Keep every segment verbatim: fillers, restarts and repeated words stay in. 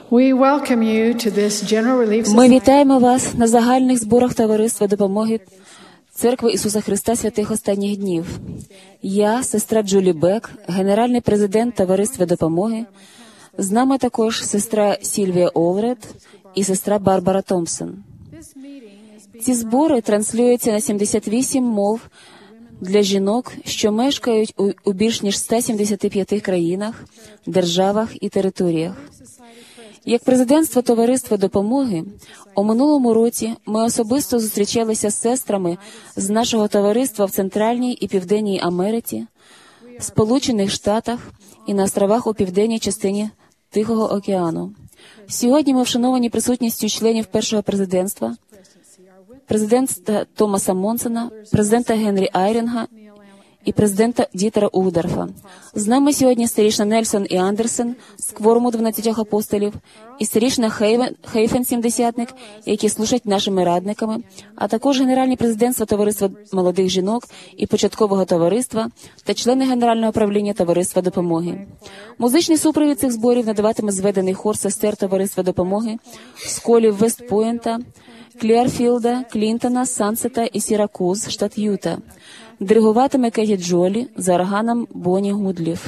We welcome you to this General Relief Ми Society. вітаємо вас на загальних зборах Товариства допомоги Церкви Ісуса Христа Святих Останніх Днів. Я, сестра Джулі Бек, генеральний президент Товариства допомоги. З нами також сестра Сільвія Олред і сестра Барбара Томпсон. Ці збори транслюються на сімдесят вісім мов для жінок, що мешкають у, у більш ніж ста сімдесяти п'яти країнах, державах і територіях. Як президентство Товариства допомоги, у минулому році ми особисто зустрічалися з сестрами з нашого товариства в Центральній і Південній Америці, Сполучених Штатах і на островах у південній частині Тихого океану. Сьогодні ми вшановані присутністю членів першого президентства, президента Томаса Монсона, президента Генрі Айрінга і президента Дітера Угдорфа. З нами сьогодні старішина Нельсон і Андерсен з кворуму дванадцятьох апостолів і старішина Хейвен, Хейфен сімдесятник, які служать нашими радниками, а також генеральне президентство Товариства молодих жінок і початкового товариства та члени Генерального правління Товариства допомоги. Музичний супровід цих зборів надаватиме зведений хор сестер Товариства допомоги з колів Вестпойнта, Кліарфілда, Клінтона, Сансета і Сіракуз, штат Юта. Диригуватиме Кеті Джолі за органом Бонні Гудліф.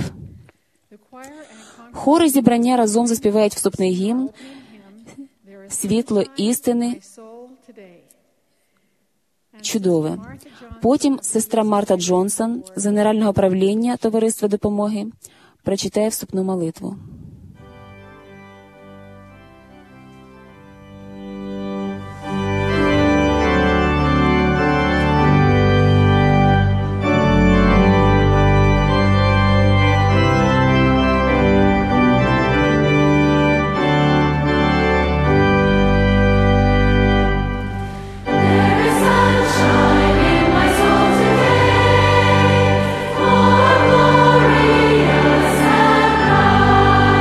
Хори зібрання разом заспівають вступний гімн «Світло істини». Чудове. Потім сестра Марта Джонсон з Генерального правління Товариства допомоги прочитає вступну молитву. Glorious and bright.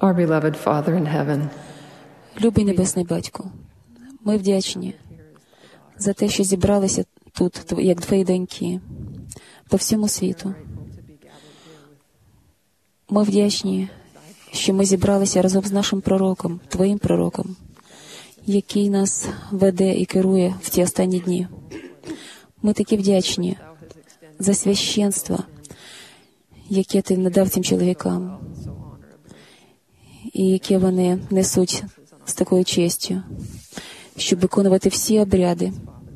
Our beloved Father in heaven, Любий Небесний Батько, ми вдячні за те, що зібралися тут, як твої доньки, по всьому світу. Ми вдячні, що ми зібралися разом з нашим пророком, твоїм пророком, який нас веде і керує в ті останні дні. Ми такі вдячні за священство, яке ти надав цим чоловікам, і яке вони несуть з такою честю, щоб виконувати всі обряди.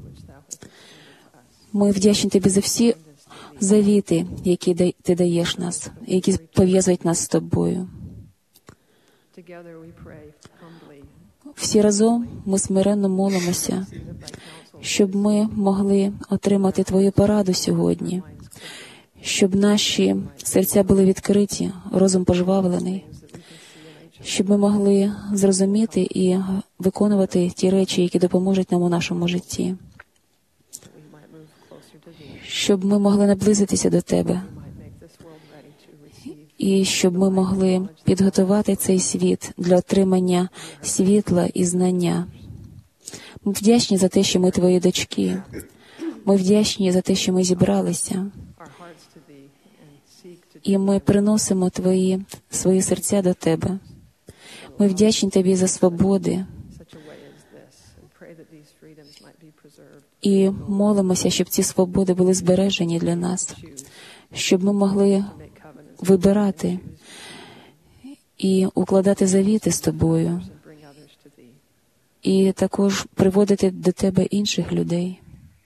Ми вдячні тобі за всі завіти, які ти даєш нас, які пов'язують нас з тобою. Всі разом ми смиренно молимося, щоб ми могли отримати твою пораду сьогодні, щоб наші серця були відкриті, розум пожвавлений, щоб ми могли зрозуміти і виконувати ті речі, які допоможуть нам у нашому житті, щоб ми могли наблизитися до тебе, і щоб ми могли підготувати цей світ для отримання світла і знання. Ми вдячні за те, що ми твої дочки. Ми вдячні за те, що ми зібралися. І ми приносимо твої, свої серця до тебе. Ми вдячні тобі за свободи. І молимося, щоб ці свободи були збережені для нас, щоб ми могли вибирати і укладати завіти з тобою, і також приводити до тебе інших людей.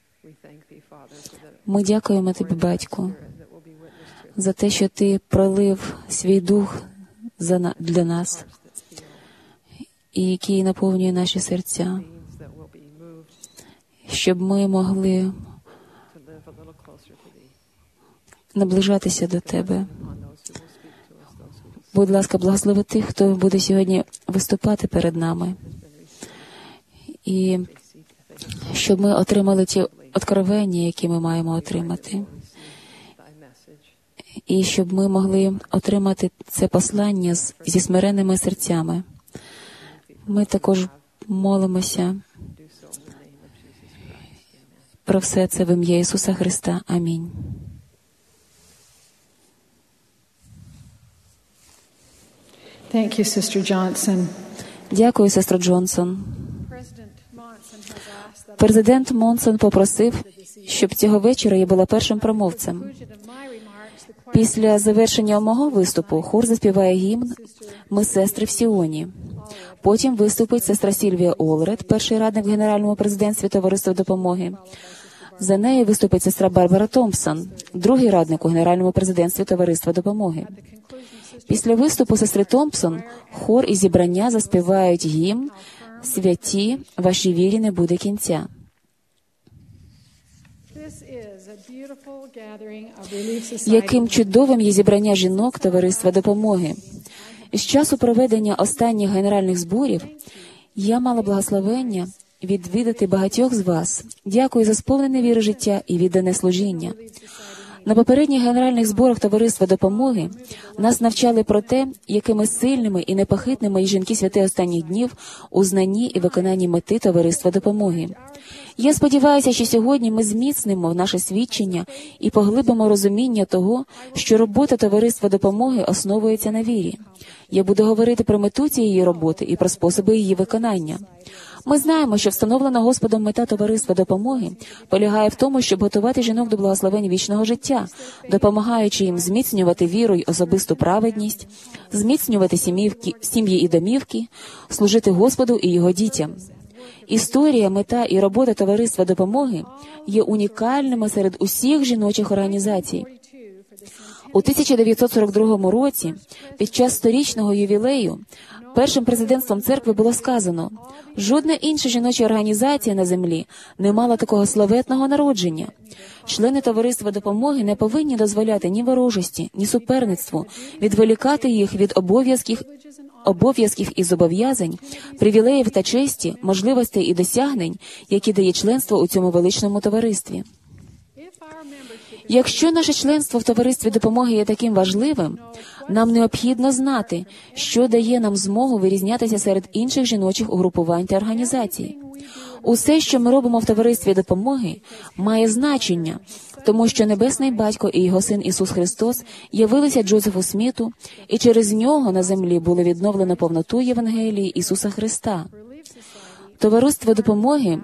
Ми дякуємо тобі, Батько, за те, що ти пролив свій дух для нас, і який наповнює наші серця, щоб ми могли наближатися до тебе. Будь ласка, благослови тих, хто буде сьогодні виступати перед нами. І щоб ми отримали ті откровення, які ми маємо отримати. І щоб ми могли отримати це послання зі смиренними серцями. Ми також молимося про все це в ім'я Ісуса Христа. Амінь. Thank you, Sister Johnson. Дякую, сестро Джонсон. Президент Монсон попросив, щоб цього вечора я була першим промовцем. Після завершення мого виступу хор заспіває гімн «Ми сестри в Сіоні». Потім виступить сестра Сільвія Олред, перший радник в Генеральному президентстві Товариства допомоги. За нею виступить сестра Барбара Томпсон, другий радник у Генеральному президентстві Товариства допомоги. Після виступу сестри Томпсон хор і зібрання заспівають гімн «Святі, вашій вірі не буде кінця». Яким чудовим є зібрання жінок Товариства допомоги. З часу проведення останніх генеральних зборів я мала благословення відвідати багатьох з вас. Дякую за сповнене віри життя і віддане служіння. На попередніх генеральних зборах Товариства допомоги нас навчали про те, якими сильними і непохитними є жінки святи останніх днів у знанні і виконанні мети Товариства допомоги. Я сподіваюся, що сьогодні ми зміцнимо наше свідчення і поглибимо розуміння того, що робота Товариства допомоги основується на вірі. Я буду говорити про мету цієї роботи і про способи її виконання. Ми знаємо, що встановлена Господом мета Товариства допомоги полягає в тому, щоб готувати жінок до благословень вічного життя, допомагаючи їм зміцнювати віру й особисту праведність, зміцнювати сім'ї, сім'ї і домівки, служити Господу і Його дітям. Історія, мета і робота Товариства допомоги є унікальними серед усіх жіночих організацій. У тисяча дев'ятсот сорок другому році, під час сторічного ювілею, першим президентством церкви було сказано: жодна інша жіноча організація на землі не мала такого славетного народження. Члени Товариства допомоги не повинні дозволяти ні ворожості, ні суперництву відволікати їх від обов'язків, обов'язків і зобов'язань, привілеїв та честі, можливостей і досягнень, які дає членство у цьому величному товаристві. Якщо наше членство в товаристві допомоги є таким важливим, нам необхідно знати, що дає нам змогу вирізнятися серед інших жіночих угрупувань та організацій. Усе, що ми робимо в товаристві допомоги, має значення, тому що Небесний Батько і Його Син Ісус Христос явилися Джозефу Сміту, і через нього на землі було відновлено повноту Євангелії Ісуса Христа. Товариство допомоги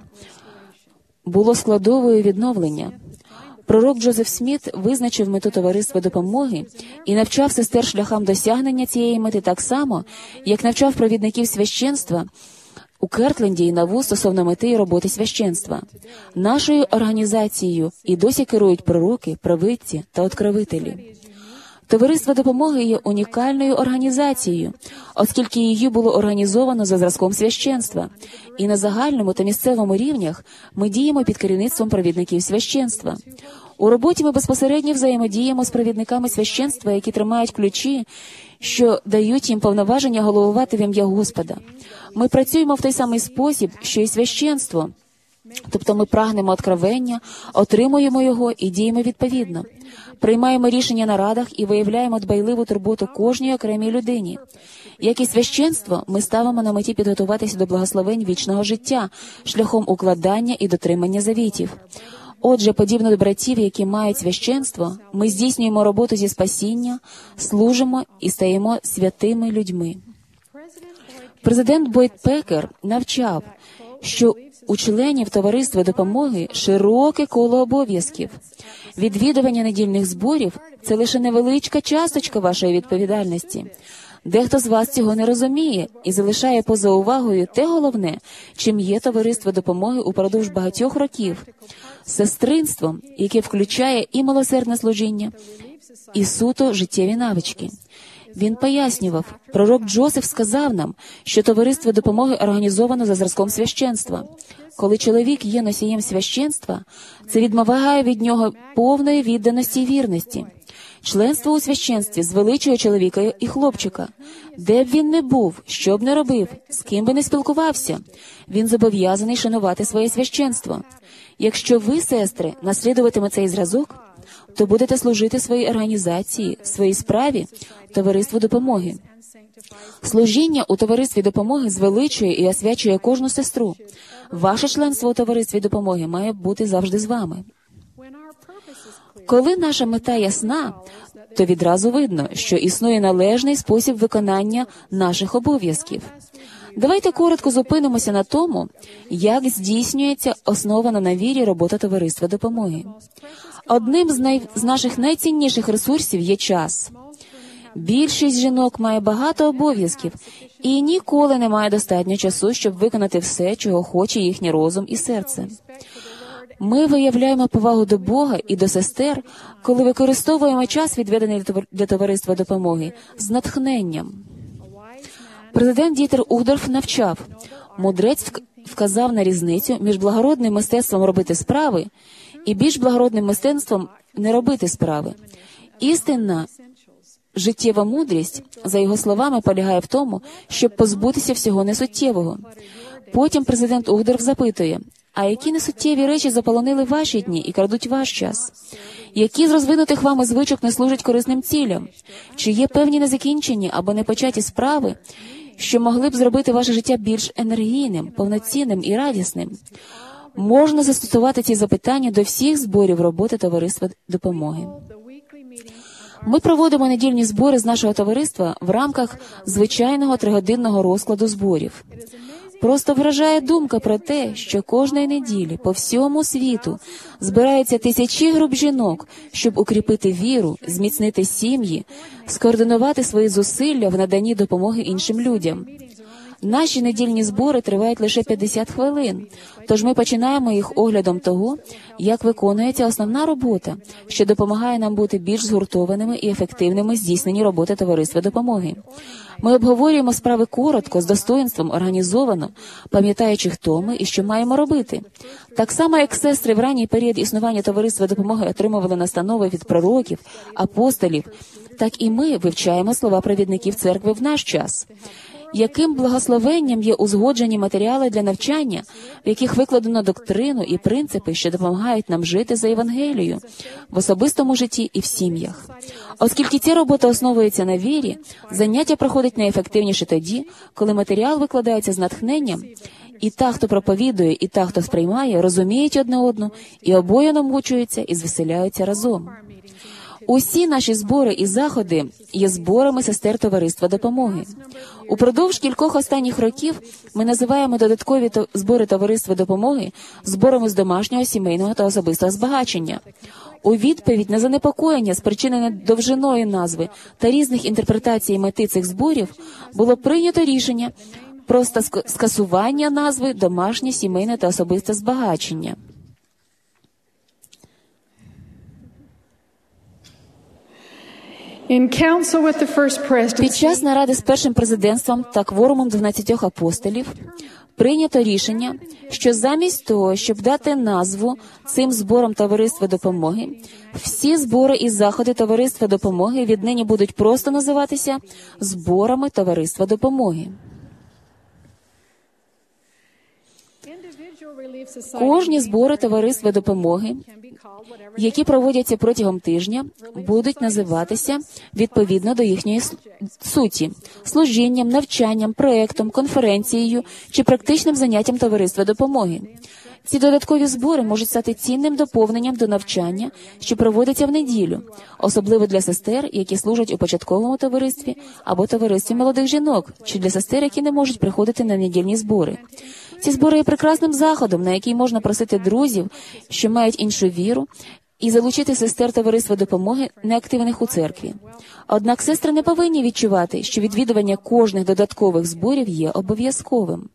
було складовою відновлення. Пророк Джозеф Сміт визначив мету товариства допомоги і навчав сестер шляхам досягнення цієї мети так само, як навчав провідників священства у Кертленді і Наву стосовно мети і роботи священства. Нашою організацією і досі керують пророки, праведці та откровителі. Товариство допомоги є унікальною організацією, оскільки її було організовано за зразком священства, і на загальному та місцевому рівнях ми діємо під керівництвом провідників священства. У роботі ми безпосередньо взаємодіємо з провідниками священства, які тримають ключі, що дають їм повноваження головувати в ім'я Господа. Ми працюємо в той самий спосіб, що і священство, тобто ми прагнемо откровення, отримуємо його і діємо відповідно. Приймаємо рішення на радах і виявляємо дбайливу турботу кожній окремій людині. Як і священство, ми ставимо на меті підготуватися до благословень вічного життя шляхом укладання і дотримання завітів. Отже, подібно до братів, які мають священство, ми здійснюємо роботу зі спасіння, служимо і стаємо святими людьми. Президент Бойд Пекер навчав, що у членів товариства допомоги широке коло обов'язків. Відвідування недільних зборів – це лише невеличка часточка вашої відповідальності. Дехто з вас цього не розуміє і залишає поза увагою те головне, чим є товариство допомоги упродовж багатьох років – сестринством, яке включає і милосердне служіння, і суто життєві навички. Він пояснював, пророк Джозеф сказав нам, що товариство допомоги організовано за зразком священства. Коли чоловік є носієм священства, це відмовляє від нього повної відданості і вірності. Членство у священстві звеличує чоловіка і хлопчика. Де б він не був, що б не робив, з ким би не спілкувався, він зобов'язаний шанувати своє священство. Якщо ви, сестри, наслідуватиме цей зразок, то будете служити своїй організації, своїй справі, товариству допомоги. Служіння у товаристві допомоги звеличує і освячує кожну сестру. Ваше членство у товаристві допомоги має бути завжди з вами. Коли наша мета ясна, то відразу видно, що існує належний спосіб виконання наших обов'язків. Давайте коротко зупинимося на тому, як здійснюється основана на вірі робота товариства допомоги. Одним з, най... з наших найцінніших ресурсів є час. Більшість жінок має багато обов'язків і ніколи не має достатньо часу, щоб виконати все, чого хоче їхній розум і серце. Ми виявляємо повагу до Бога і до сестер, коли використовуємо час, відведений для товариства допомоги, з натхненням. Президент Дітер Ухдорф навчав, мудрець вказав на різницю між благородним мистецтвом робити справи і більш благородним мистецтвом не робити справи. Істинна життєва мудрість, за його словами, полягає в тому, щоб позбутися всього несуттєвого. Потім президент Ухдорф запитує, а які несуттєві речі заполонили ваші дні і крадуть ваш час? Які з розвинутих вами звичок не служать корисним цілям? Чи є певні незакінчені або непочаті справи, що могли б зробити ваше життя більш енергійним, повноцінним і радісним? Можна застосувати ці запитання до всіх зборів роботи товариства допомоги. Ми проводимо недільні збори з нашого товариства в рамках звичайного тригодинного розкладу зборів. Просто вражає думка про те, що кожної неділі по всьому світу збираються тисячі груп жінок, щоб укріпити віру, зміцнити сім'ї, скоординувати свої зусилля в наданні допомоги іншим людям. Наші недільні збори тривають лише п'ятдесят хвилин, тож ми починаємо їх оглядом того, як виконується основна робота, що допомагає нам бути більш згуртованими і ефективними в здійсненні роботи товариства допомоги. Ми обговорюємо справи коротко, з достоїнством, організовано, пам'ятаючи, хто ми і що маємо робити. Так само, як сестри в ранній період існування товариства допомоги отримували настанови від пророків, апостолів, так і ми вивчаємо слова провідників церкви в наш час. Яким благословенням є узгоджені матеріали для навчання, в яких викладено доктрину і принципи, що допомагають нам жити за Євангелією в особистому житті і в сім'ях. Оскільки ця робота основується на вірі, заняття проходить найефективніше тоді, коли матеріал викладається з натхненням, і та, хто проповідує, і та, хто сприймає, розуміють одне одну, і обоє намучуються і звеселяються разом. Усі наші збори і заходи є зборами сестер Товариства Допомоги. Упродовж кількох останніх років ми називаємо додаткові збори Товариства Допомоги зборами з домашнього, сімейного та особистого збагачення. У відповідь на занепокоєння, спричинене довжиною назви та різних інтерпретацій мети цих зборів, було прийнято рішення про скасування назви «домашнє, сімейне та особисте збагачення». Під час наради з першим президентством та кворумом дванадцятьох апостолів прийнято рішення, що замість того, щоб дати назву цим зборам Товариства Допомоги, всі збори і заходи Товариства Допомоги віднині будуть просто називатися зборами Товариства Допомоги. Кожні збори Товариства Допомоги, які проводяться протягом тижня, будуть називатися відповідно до їхньої суті – служінням, навчанням, проектом, конференцією чи практичним заняттям Товариства Допомоги. Ці додаткові збори можуть стати цінним доповненням до навчання, що проводиться в неділю, особливо для сестер, які служать у початковому товаристві або товаристві молодих жінок, чи для сестер, які не можуть приходити на недільні збори. Ці збори є прекрасним заходом, на який можна просити друзів, що мають іншу віру, і залучити сестер Товариства Допомоги, неактивних у церкві. Однак сестри не повинні відчувати, що відвідування кожних додаткових зборів є обов'язковим.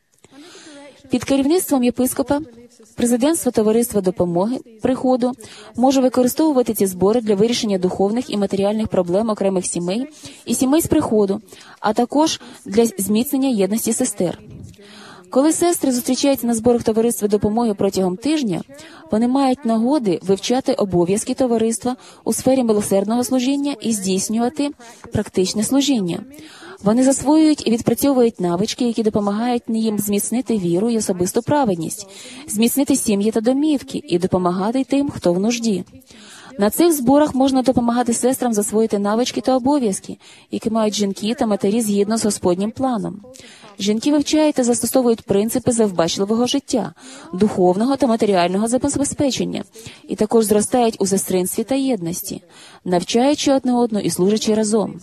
Під керівництвом єпископа президентство Товариства Допомоги приходу може використовувати ці збори для вирішення духовних і матеріальних проблем окремих сімей і сімей з приходу, а також для зміцнення єдності сестер. Коли сестри зустрічаються на зборах Товариства Допомоги протягом тижня, вони мають нагоди вивчати обов'язки товариства у сфері милосердного служіння і здійснювати практичне служіння. Вони засвоюють і відпрацьовують навички, які допомагають їм зміцнити віру і особисту праведність, зміцнити сім'ї та домівки і допомагати тим, хто в нужді. На цих зборах можна допомагати сестрам засвоїти навички та обов'язки, які мають жінки та матері згідно з Господнім планом. Жінки вивчають та застосовують принципи завбачливого життя, духовного та матеріального забезпечення, і також зростають у сестринстві та єдності, навчаючи одне одну і служачи разом.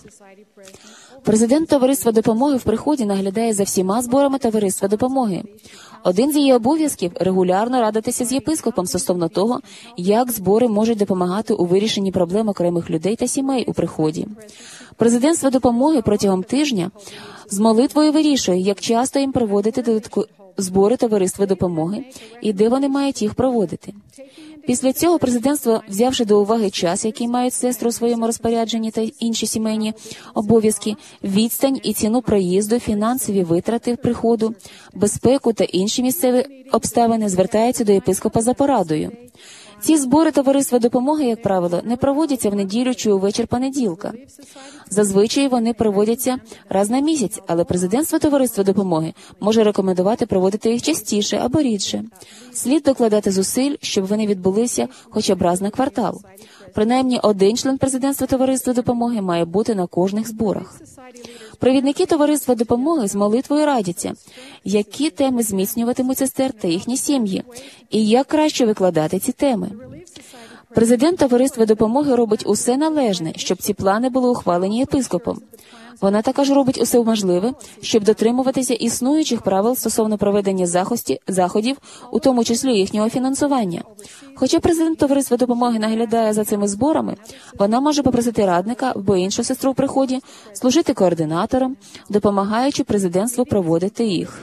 Президент Товариства Допомоги в приході наглядає за всіма зборами Товариства Допомоги. Один з її обов'язків – регулярно радитися з єпископом стосовно того, як збори можуть допомагати у вирішенні проблем окремих людей та сімей у приході. Президентство Допомоги протягом тижня з молитвою вирішує, як часто їм проводити додаткові збори Товариства Допомоги і де вони мають їх проводити. Після цього президентство, взявши до уваги час, який мають сестри у своєму розпорядженні та інші сімейні обов'язки, відстань і ціну проїзду, фінансові витрати приходу, безпеку та інші місцеві обставини, звертається до єпископа за порадою. Ці збори Товариства Допомоги, як правило, не проводяться в неділю чи у вечір понеділка. Зазвичай вони проводяться раз на місяць, але президентство Товариства Допомоги може рекомендувати проводити їх частіше або рідше. Слід докладати зусиль, щоб вони відбулися хоча б раз на квартал. Принаймні один член президентства Товариства Допомоги має бути на кожних зборах. Провідники Товариства Допомоги з молитвою радяться, які теми зміцнюватимуть сестер та їхні сім'ї, і як краще викладати ці теми. Президент Товариства Допомоги робить усе належне, щоб ці плани були ухвалені єпископом. Вона також робить усе можливе, щоб дотримуватися існуючих правил стосовно проведення заходів, у тому числі їхнього фінансування. Хоча президент Товариства Допомоги наглядає за цими зборами, вона може попросити радника або іншу сестру в приході служити координатором, допомагаючи президентству проводити їх.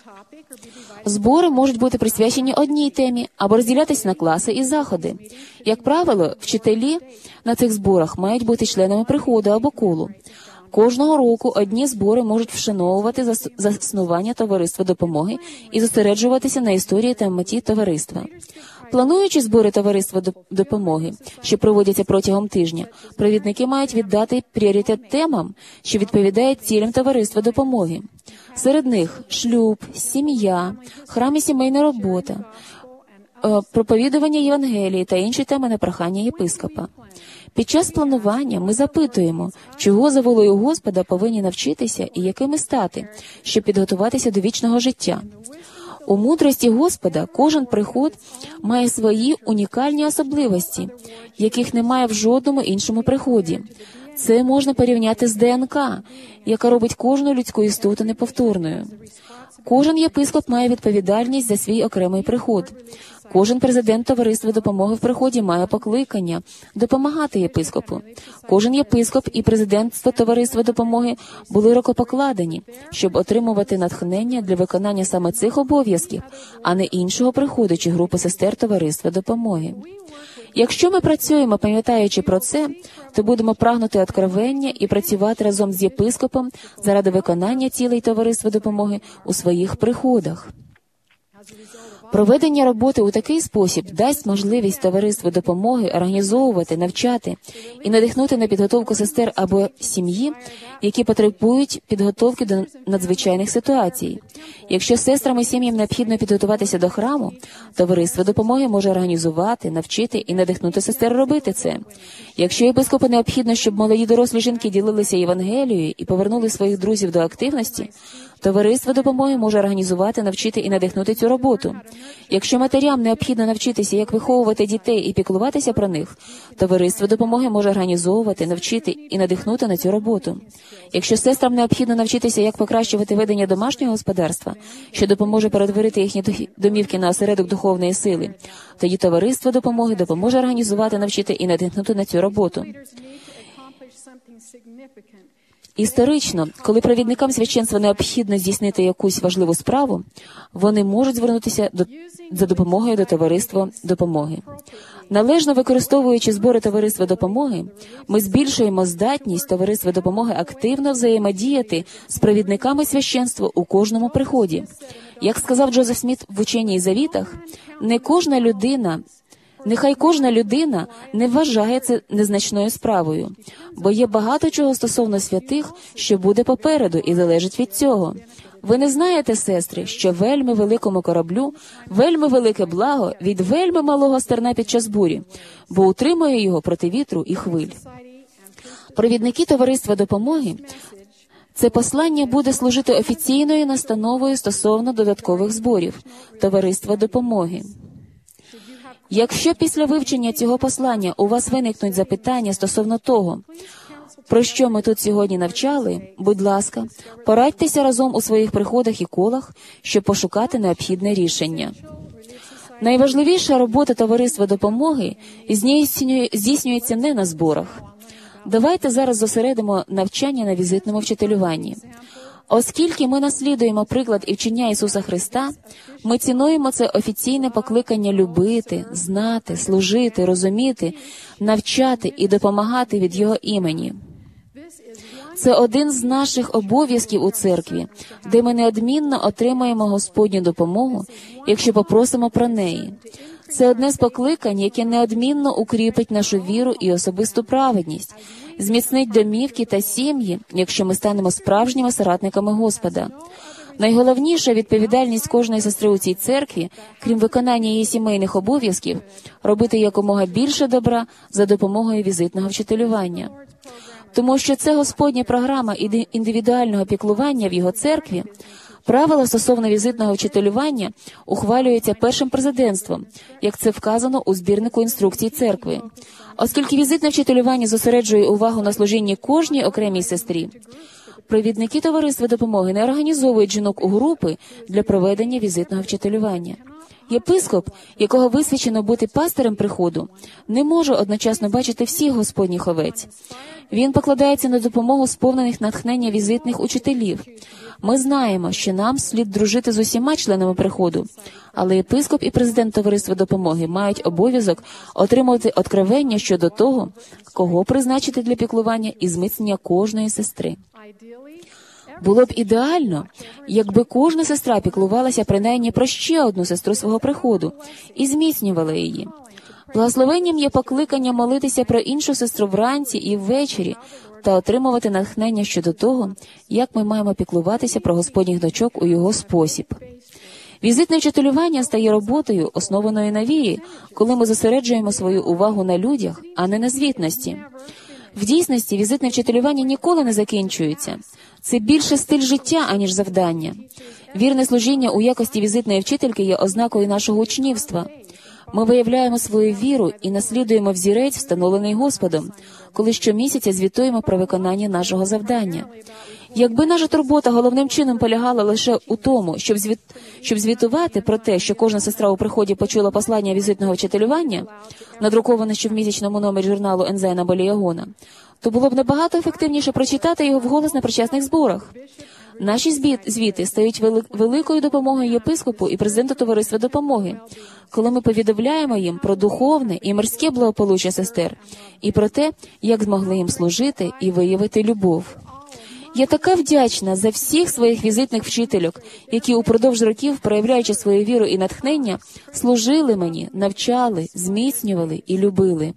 Збори можуть бути присвячені одній темі або розділятися на класи і заходи. Як правило, вчителі на цих зборах мають бути членами приходу або колу. Кожного року одні збори можуть вшановувати зас- заснування товариства допомоги і зосереджуватися на історії та меті товариства. Плануючи збори товариства доп- допомоги, що проводяться протягом тижня, провідники мають віддати пріоритет темам, що відповідають цілям товариства допомоги. Серед них шлюб, сім'я, храм і сімейна робота, е, проповідування Євангелії та інші теми на прохання єпископа. Під час планування ми запитуємо, чого за волею Господа повинні навчитися і якими стати, щоб підготуватися до вічного життя. У мудрості Господа кожен приход має свої унікальні особливості, яких немає в жодному іншому приході. Це можна порівняти з ДНК, яка робить кожну людську істоту неповторною. Кожен єпископ має відповідальність за свій окремий приход. Кожен президент товариства допомоги в приході має покликання допомагати єпископу. Кожен єпископ і президентство товариства допомоги були рукопокладені, щоб отримувати натхнення для виконання саме цих обов'язків, а не іншого приходу чи групи сестер товариства допомоги. Якщо ми працюємо, пам'ятаючи про це, то будемо прагнути откровення і працювати разом з єпископом заради виконання цілей товариства допомоги у своїх приходах. Проведення роботи у такий спосіб дасть можливість товариству допомоги організовувати, навчати і надихнути на підготовку сестер або сім'ї, які потребують підготовки до надзвичайних ситуацій. Якщо сестрам і сім'ям необхідно підготуватися до храму, товариство допомоги може організувати, навчити і надихнути сестер робити це. Якщо єпископу необхідно, щоб молоді дорослі жінки ділилися Євангелією і повернули своїх друзів до активності, товариство допомоги може організувати, навчити і надихнути цю роботу. Якщо матерям необхідно навчитися, як виховувати дітей і піклуватися про них, товариство допомоги може організовувати, навчити і надихнути на цю роботу. Якщо сестрам необхідно навчитися, як покращувати ведення домашнього господарства, що допоможе перетворити їхні домівки на осередок духовної сили, тоді товариство допомоги допоможе організувати, навчити і надихнути на цю роботу. Історично, коли провідникам священства необхідно здійснити якусь важливу справу, вони можуть звернутися до, за допомогою до товариства допомоги. Належно використовуючи збори товариства допомоги, ми збільшуємо здатність товариства допомоги активно взаємодіяти з провідниками священства у кожному приході. Як сказав Джозеф Сміт в «Ученні і завітах», не кожна людина Нехай кожна людина не вважає це незначною справою, бо є багато чого стосовно святих, що буде попереду і залежить від цього. Ви не знаєте, сестри, що вельми великому кораблю, вельми велике благо від вельми малого стерна під час бурі, бо утримує його проти вітру і хвиль. Провідники товариства допомоги – це послання буде служити офіційною настановою стосовно додаткових зборів товариства допомоги. Якщо після вивчення цього послання у вас виникнуть запитання стосовно того, про що ми тут сьогодні навчали, будь ласка, порадьтеся разом у своїх приходах і колах, щоб пошукати необхідне рішення. Найважливіша робота товариства допомоги здійснюється не на зборах. Давайте зараз зосередимо навчання на візитному вчителюванні. Оскільки ми наслідуємо приклад і вчення Ісуса Христа, ми цінуємо це офіційне покликання любити, знати, служити, розуміти, навчати і допомагати від Його імені. Це один з наших обов'язків у церкві, де ми неодмінно отримаємо Господню допомогу, якщо попросимо про неї. Це одне з покликань, яке неодмінно укріпить нашу віру і особисту праведність, зміцнить домівки та сім'ї, якщо ми станемо справжніми соратниками Господа. Найголовніша відповідальність кожної сестри у цій церкві, крім виконання її сімейних обов'язків, робити якомога більше добра за допомогою візитного вчителювання. Тому що це Господня програма індивідуального піклування в Його церкві. Правила стосовно візитного вчителювання ухвалюються першим президентством, як це вказано у збірнику інструкцій церкви. Оскільки візитне вчителювання зосереджує увагу на служінні кожній окремій сестрі, Провідники товариства допомоги не організовують жінок у групи для проведення візитного вчителювання. Єпископ, якого висвячено бути пастирем приходу, не може одночасно бачити всіх Господніх овець. Він покладається на допомогу сповнених натхнення візитних учителів. Ми знаємо, що нам слід дружити з усіма членами приходу, але єпископ і президент товариства допомоги мають обов'язок отримувати откровення щодо того, кого призначити для піклування і зміцнення кожної сестри. Було б ідеально, якби кожна сестра піклувалася принаймні про ще одну сестру свого приходу і зміцнювала її. Благословенням є покликання молитися про іншу сестру вранці і ввечері та отримувати натхнення щодо того, як ми маємо піклуватися про Господніх дочок у його спосіб. Візитне вчителювання стає роботою, основаною на вірі, коли ми зосереджуємо свою увагу на людях, а не на звітності. В дійсності візитне вчителювання ніколи не закінчується. Це більше стиль життя, аніж завдання. Вірне служіння у якості візитної вчительки є ознакою нашого учнівства. Ми виявляємо свою віру і наслідуємо взірець, встановлений Господом, коли щомісяця звітуємо про виконання нашого завдання. Якби наша турбота головним чином полягала лише у тому, щоб, звіт... щоб звітувати про те, що кожна сестра у приході почула послання візитного вчителювання, надруковане щомісячному номері журналу Ензена Баліягона, то було б набагато ефективніше прочитати його вголос на причасних зборах. Наші збіт, звіти стають вели, великою допомогою єпископу і президенту товариства допомоги, коли ми повідомляємо їм про духовне і мирське благополуччя сестер і про те, як змогли їм служити і виявити любов. Я така вдячна за всіх своїх візитних вчительок, які упродовж років, проявляючи свою віру і натхнення, служили мені, навчали, зміцнювали і любили.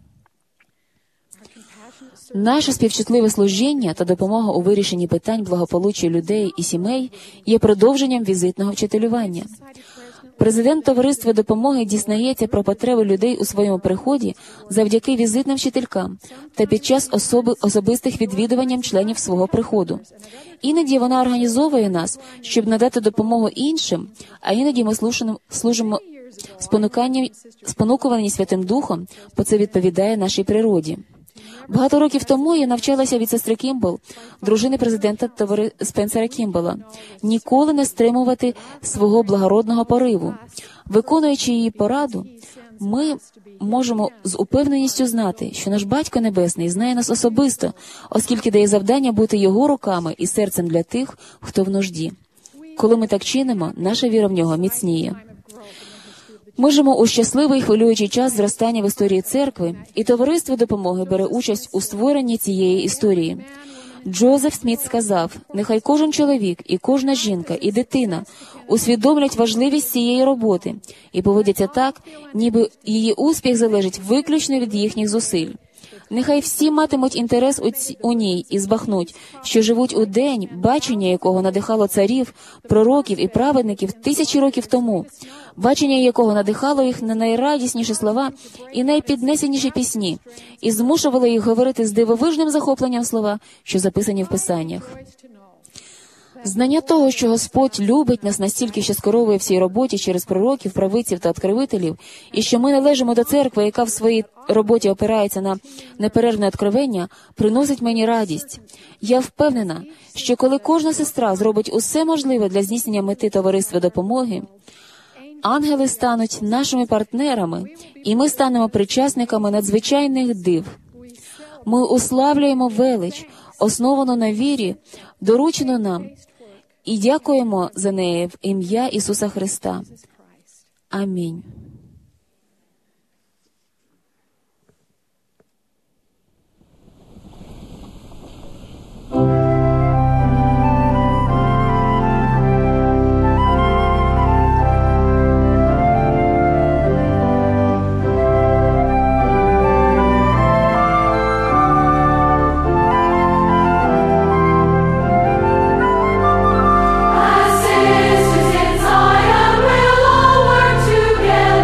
Наше співчутливе служіння та допомога у вирішенні питань благополуччя людей і сімей є продовженням візитного вчителювання. Президент товариства допомоги дізнається про потреби людей у своєму приході завдяки візитним вчителькам та під час особи, особистих відвідуванням членів свого приходу. Іноді вона організовує нас, щоб надати допомогу іншим, а іноді ми слушаємо, служимо спонукувані Святим Духом, бо це відповідає нашій природі. Багато років тому я навчалася від сестри Кімбл, дружини президента товари... Спенсера Кімбела, ніколи не стримувати свого благородного пориву. Виконуючи її пораду, ми можемо з упевненістю знати, що наш Батько Небесний знає нас особисто, оскільки дає завдання бути Його руками і серцем для тих, хто в нужді. Коли ми так чинимо, наша віра в Нього міцніє. Ми живемо у щасливий і хвилюючий час зростання в історії церкви, і товариство допомоги бере участь у створенні цієї історії. Джозеф Сміт сказав, нехай кожен чоловік і кожна жінка і дитина усвідомлять важливість цієї роботи і поводяться так, ніби її успіх залежить виключно від їхніх зусиль. Нехай всі матимуть інтерес у, ці, у ній і збагнуть, що живуть у день, бачення якого надихало царів, пророків і праведників тисячі років тому, бачення якого надихало їх на найрадісніші слова і найпіднесеніші пісні, і змушувало їх говорити з дивовижним захопленням слова, що записані в Писаннях. Знання того, що Господь любить нас настільки, що скеровує в цій роботі через пророків, правиців та откровителів, і що ми належимо до церкви, яка в своїй роботі опирається на неперервне откровення, приносить мені радість. Я впевнена, що коли кожна сестра зробить усе можливе для здійснення мети товариства допомоги, ангели стануть нашими партнерами, і ми станемо причасниками надзвичайних див. Ми уславлюємо велич, основану на вірі, доручену нам, і дякуємо за неї в ім'я Ісуса Христа. Амінь. Sisters in Zion will all work together.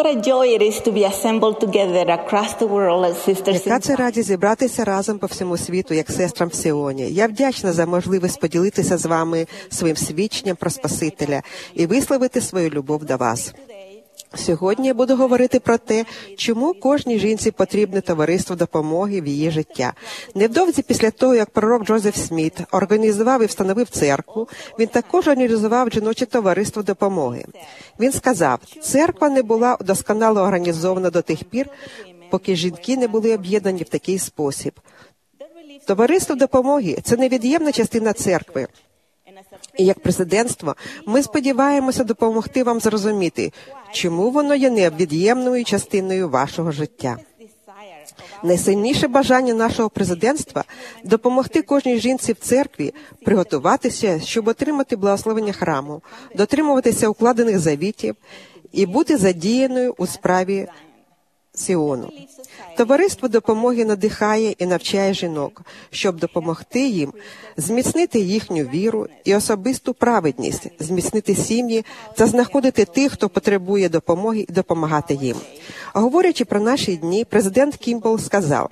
What a joy it is to be assembled together across the world as sisters Яка in це радість зібратися разом по всьому світу, як сестрам в Сіоні. Я вдячна за можливість поділитися з вами своїм свідченням про Спасителя і висловити свою любов до вас. Сьогодні я буду говорити про те, чому кожній жінці потрібне товариство допомоги в її життя. Невдовзі після того, як пророк Джозеф Сміт організував і встановив церкву, він також організував жіноче товариство допомоги. Він сказав, церква не була досконало організована до тих пір, поки жінки не були об'єднані в такий спосіб. Товариство допомоги – це невід'ємна частина церкви. І як президентство ми сподіваємося допомогти вам зрозуміти, чому воно є невід'ємною частиною вашого життя. Найсильніше бажання нашого президентства – допомогти кожній жінці в церкві приготуватися, щоб отримати благословення храму, дотримуватися укладених завітів і бути задіяною у справі Сіону. Товариство допомоги надихає і навчає жінок, щоб допомогти їм зміцнити їхню віру і особисту праведність, зміцнити сім'ї та знаходити тих, хто потребує допомоги, і допомагати їм. Говорячи про наші дні, президент Кімбл сказав,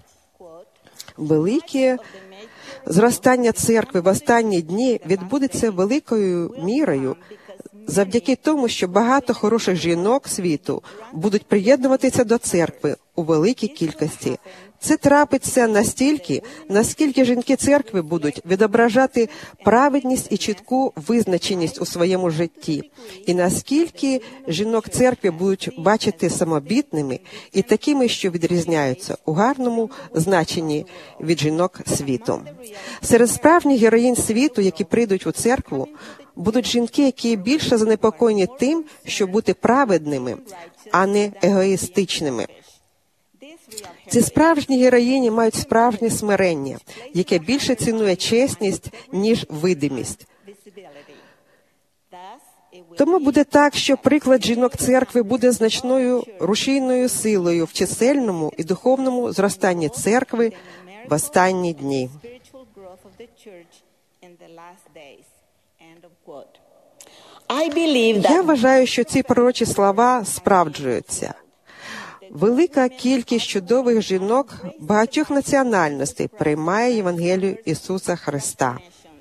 «Велике зростання церкви в останні дні відбудеться великою мірою завдяки тому, що багато хороших жінок світу будуть приєднуватися до церкви у великій кількості. Це трапиться настільки, наскільки жінки церкви будуть відображати праведність і чітку визначеність у своєму житті, і наскільки жінок церкви будуть бачити самобітними і такими, що відрізняються у гарному значенні від жінок світу. Серед справжніх героїнь світу, які прийдуть у церкву, будуть жінки, які більше занепокоєні тим, щоб бути праведними, а не егоїстичними. Ці справжні героїні мають справжнє смирення, яке більше цінує чесність, ніж видимість. Тому буде так, що приклад жінок церкви буде значною рушійною силою в чисельному і духовному зростанні церкви в останні дні. Я вважаю, що ці пророчі слова справджуються. Велика кількість чудових жінок багатьох національностей приймає Євангелію Ісуса Христа.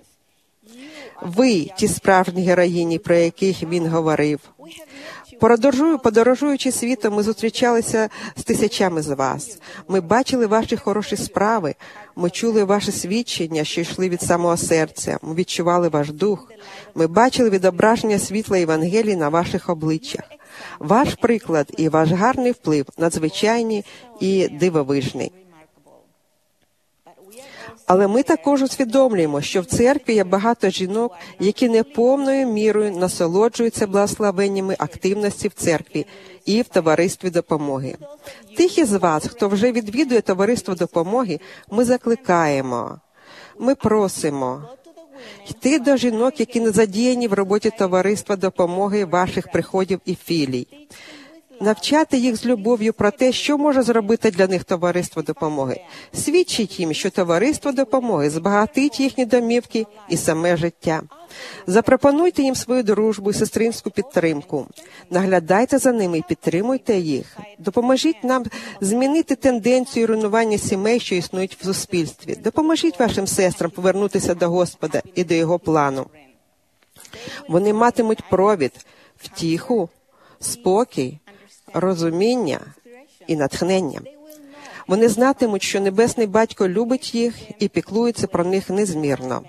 Ви, ті справжні героїні, про яких Він говорив. Подорожую, подорожуючи світом, ми зустрічалися з тисячами з вас. Ми бачили ваші хороші справи, ми чули ваші свідчення, що йшли від самого серця, ми відчували ваш дух, ми бачили відображення світла Євангелії на ваших обличчях. Ваш приклад і ваш гарний вплив надзвичайні і дивовижний. Але ми також усвідомлюємо, що в церкві є багато жінок, які не повною мірою насолоджуються благословеннями активності в церкві і в товаристві допомоги. Тих із вас, хто вже відвідує товариство допомоги, ми закликаємо, ми просимо йти до жінок, які не задіяні в роботі товариства допомоги ваших приходів і філій. Навчати їх з любов'ю про те, що може зробити для них товариство допомоги. Свідчить їм, що товариство допомоги збагатить їхні домівки і саме життя. Запропонуйте їм свою дружбу і сестринську підтримку. Наглядайте за ними і підтримуйте їх. Допоможіть нам змінити тенденцію руйнування сімей, що існують в суспільстві. Допоможіть вашим сестрам повернутися до Господа і до Його плану. Вони матимуть провід, втіху, спокій, розуміння і натхнення. Вони знатимуть, що Небесний Батько любить їх і піклується про них незмірно.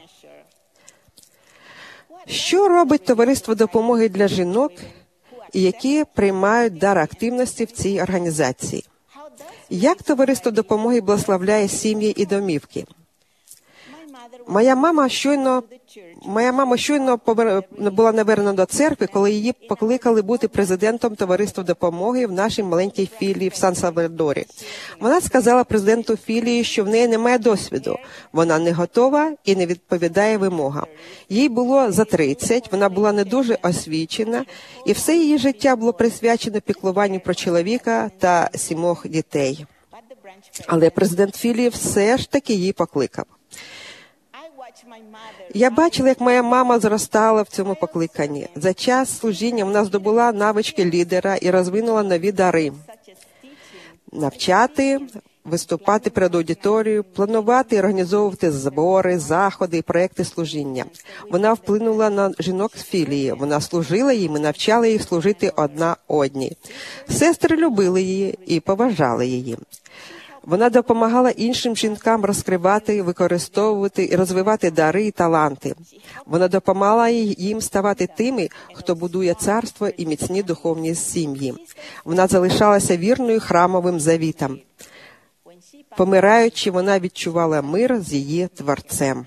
Що робить товариство допомоги для жінок, які приймають дар активності в цій організації? Як товариство допомоги благословляє сім'ї і домівки? Моя мама щойно, моя мама щойно повер... була навернена до церкви, коли її покликали бути президентом товариства допомоги в нашій маленькій філії в Сан-Сальвадорі. Вона сказала президенту філії, що в неї немає досвіду, вона не готова і не відповідає вимогам. Їй було за тридцять, вона була не дуже освічена, і все її життя було присвячено піклуванню про чоловіка та сімох дітей. Але президент філії все ж таки її покликав. Я бачила, як моя мама зростала в цьому покликанні. За час служіння вона здобула навички лідера і розвинула нові дари. Навчати, виступати перед аудиторією, планувати і організовувати збори, заходи і проекти служіння. Вона вплинула на жінок з філії. Вона служила їм і навчала їх служити одна одній. Сестри любили її і поважали її. Вона допомагала іншим жінкам розкривати, використовувати і розвивати дари і таланти. Вона допомагала їм ставати тими, хто будує царство і міцні духовні сім'ї. Вона залишалася вірною храмовим завітам. Помираючи, вона відчувала мир з її Творцем.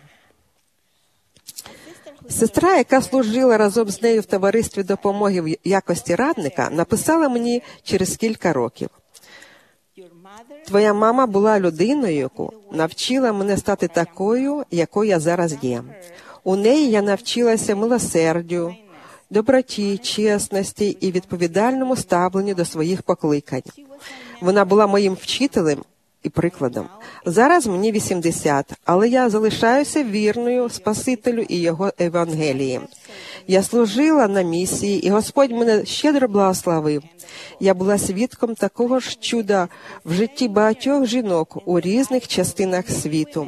Сестра, яка служила разом з нею в товаристві допомоги в якості радника, написала мені через кілька років: «Твоя мама була людиною, яку навчила мене стати такою, якою я зараз є. У неї я навчилася милосердю, доброті, чесності і відповідальному ставленню до своїх покликань. Вона була моїм вчителем і прикладом. Зараз мені вісімдесят, але я залишаюся вірною Спасителю і Його Евангелії. Я служила на місії, і Господь мене щедро благословив. Я була свідком такого ж чуда в житті багатьох жінок у різних частинах світу.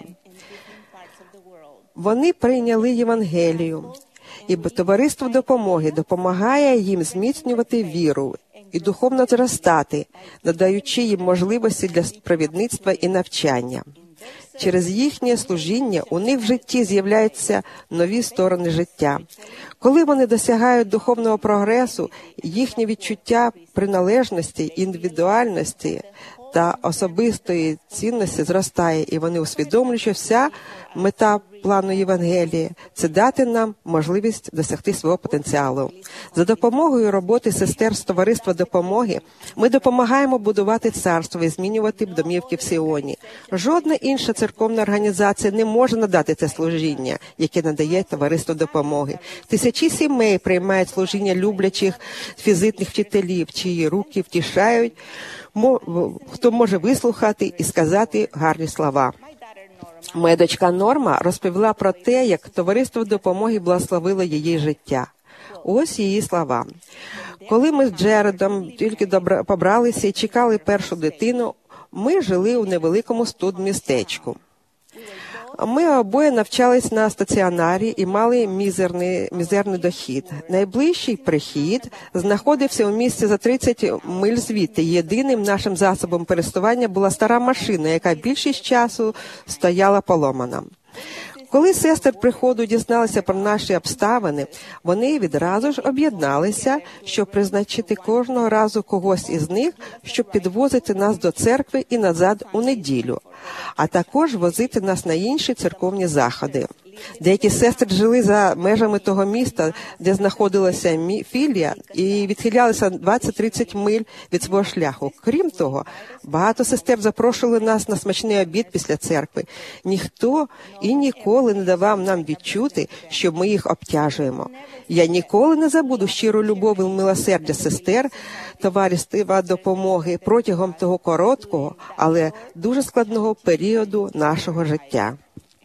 Вони прийняли Євангелію, і товариство допомоги допомагає їм зміцнювати віру і духовно зростати, надаючи їм можливості для провідництва і навчання. Через їхнє служіння у них в житті з'являються нові сторони життя. Коли вони досягають духовного прогресу, їхнє відчуття приналежності, індивідуальності та особистої цінності зростає, і вони усвідомлюють, що вся мета плану Євангелії – це дати нам можливість досягти свого потенціалу. За допомогою роботи сестер з товариства допомоги ми допомагаємо будувати царство і змінювати домівки в Сіоні. Жодна інша церковна організація не може надати це служіння, яке надає товариство допомоги. Тисячі сімей приймають служіння люблячих фізичних вчителів, чиї руки втішають, хто може вислухати і сказати гарні слова. Моя дочка Норма розповіла про те, як товариство допомоги благословило її життя. Ось її слова. Коли ми з Джередом тільки побралися і чекали першу дитину, ми жили у невеликому студмістечку. Ми обоє навчались на стаціонарі і мали мізерний, мізерний дохід. Найближчий прихід знаходився у місті за тридцять миль звідти. Єдиним нашим засобом пересування була стара машина, яка більшість часу стояла поломана. Коли сестри приходу дізналися про наші обставини, вони відразу ж об'єдналися, щоб призначити кожного разу когось із них, щоб підвозити нас до церкви і назад у неділю, а також возити нас на інші церковні заходи. Деякі сестри жили за межами того міста, де знаходилася філія, і відхилялися двадцять-тридцять миль від свого шляху. Крім того, багато сестер запрошували нас на смачний обід після церкви. Ніхто і ніколи не давав нам відчути, що ми їх обтяжуємо. Я ніколи не забуду щиру любов і милосердя сестер товариства допомоги протягом того короткого, але дуже складного періоду нашого життя.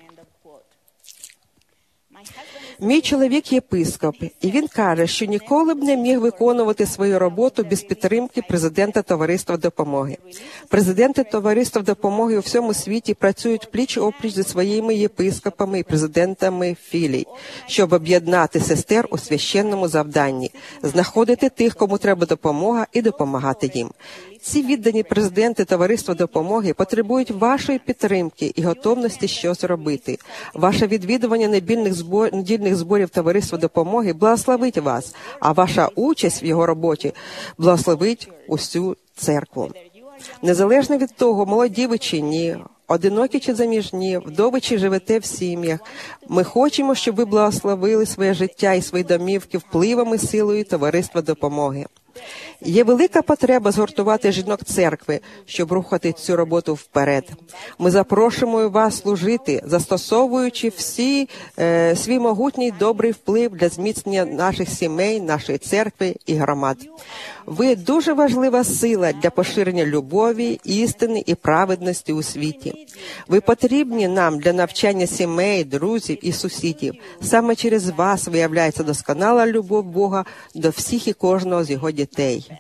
Мій чоловік – єпископ, і він каже, що ніколи б не міг виконувати свою роботу без підтримки президента Товариства допомоги. Президенти Товариства допомоги у всьому світі працюють пліч-опліч зі своїми єпископами і президентами філій, щоб об'єднати сестер у священному завданні, знаходити тих, кому треба допомога, і допомагати їм. Ці віддані президенти Товариства допомоги потребують вашої підтримки і готовності щось робити. Ваше відвідування недільних зборів, недільних зборів Товариства допомоги благословить вас, а ваша участь в його роботі благословить усю церкву. Незалежно від того, молоді ви чи ні, одинокі чи заміжні, вдови чи живете в сім'ях, ми хочемо, щоб ви благословили своє життя і свої домівки впливами, силою Товариства допомоги. Є велика потреба згуртувати жінок церкви, щоб рухати цю роботу вперед. Ми запрошуємо вас служити, застосовуючи всі е, свій могутній добрий вплив для зміцнення наших сімей, нашої церкви і громад. Ви дуже важлива сила для поширення любові, істини і праведності у світі. Ви потрібні нам для навчання сімей, друзів і сусідів. Саме через вас виявляється досконала любов Бога до всіх і кожного з його дітей.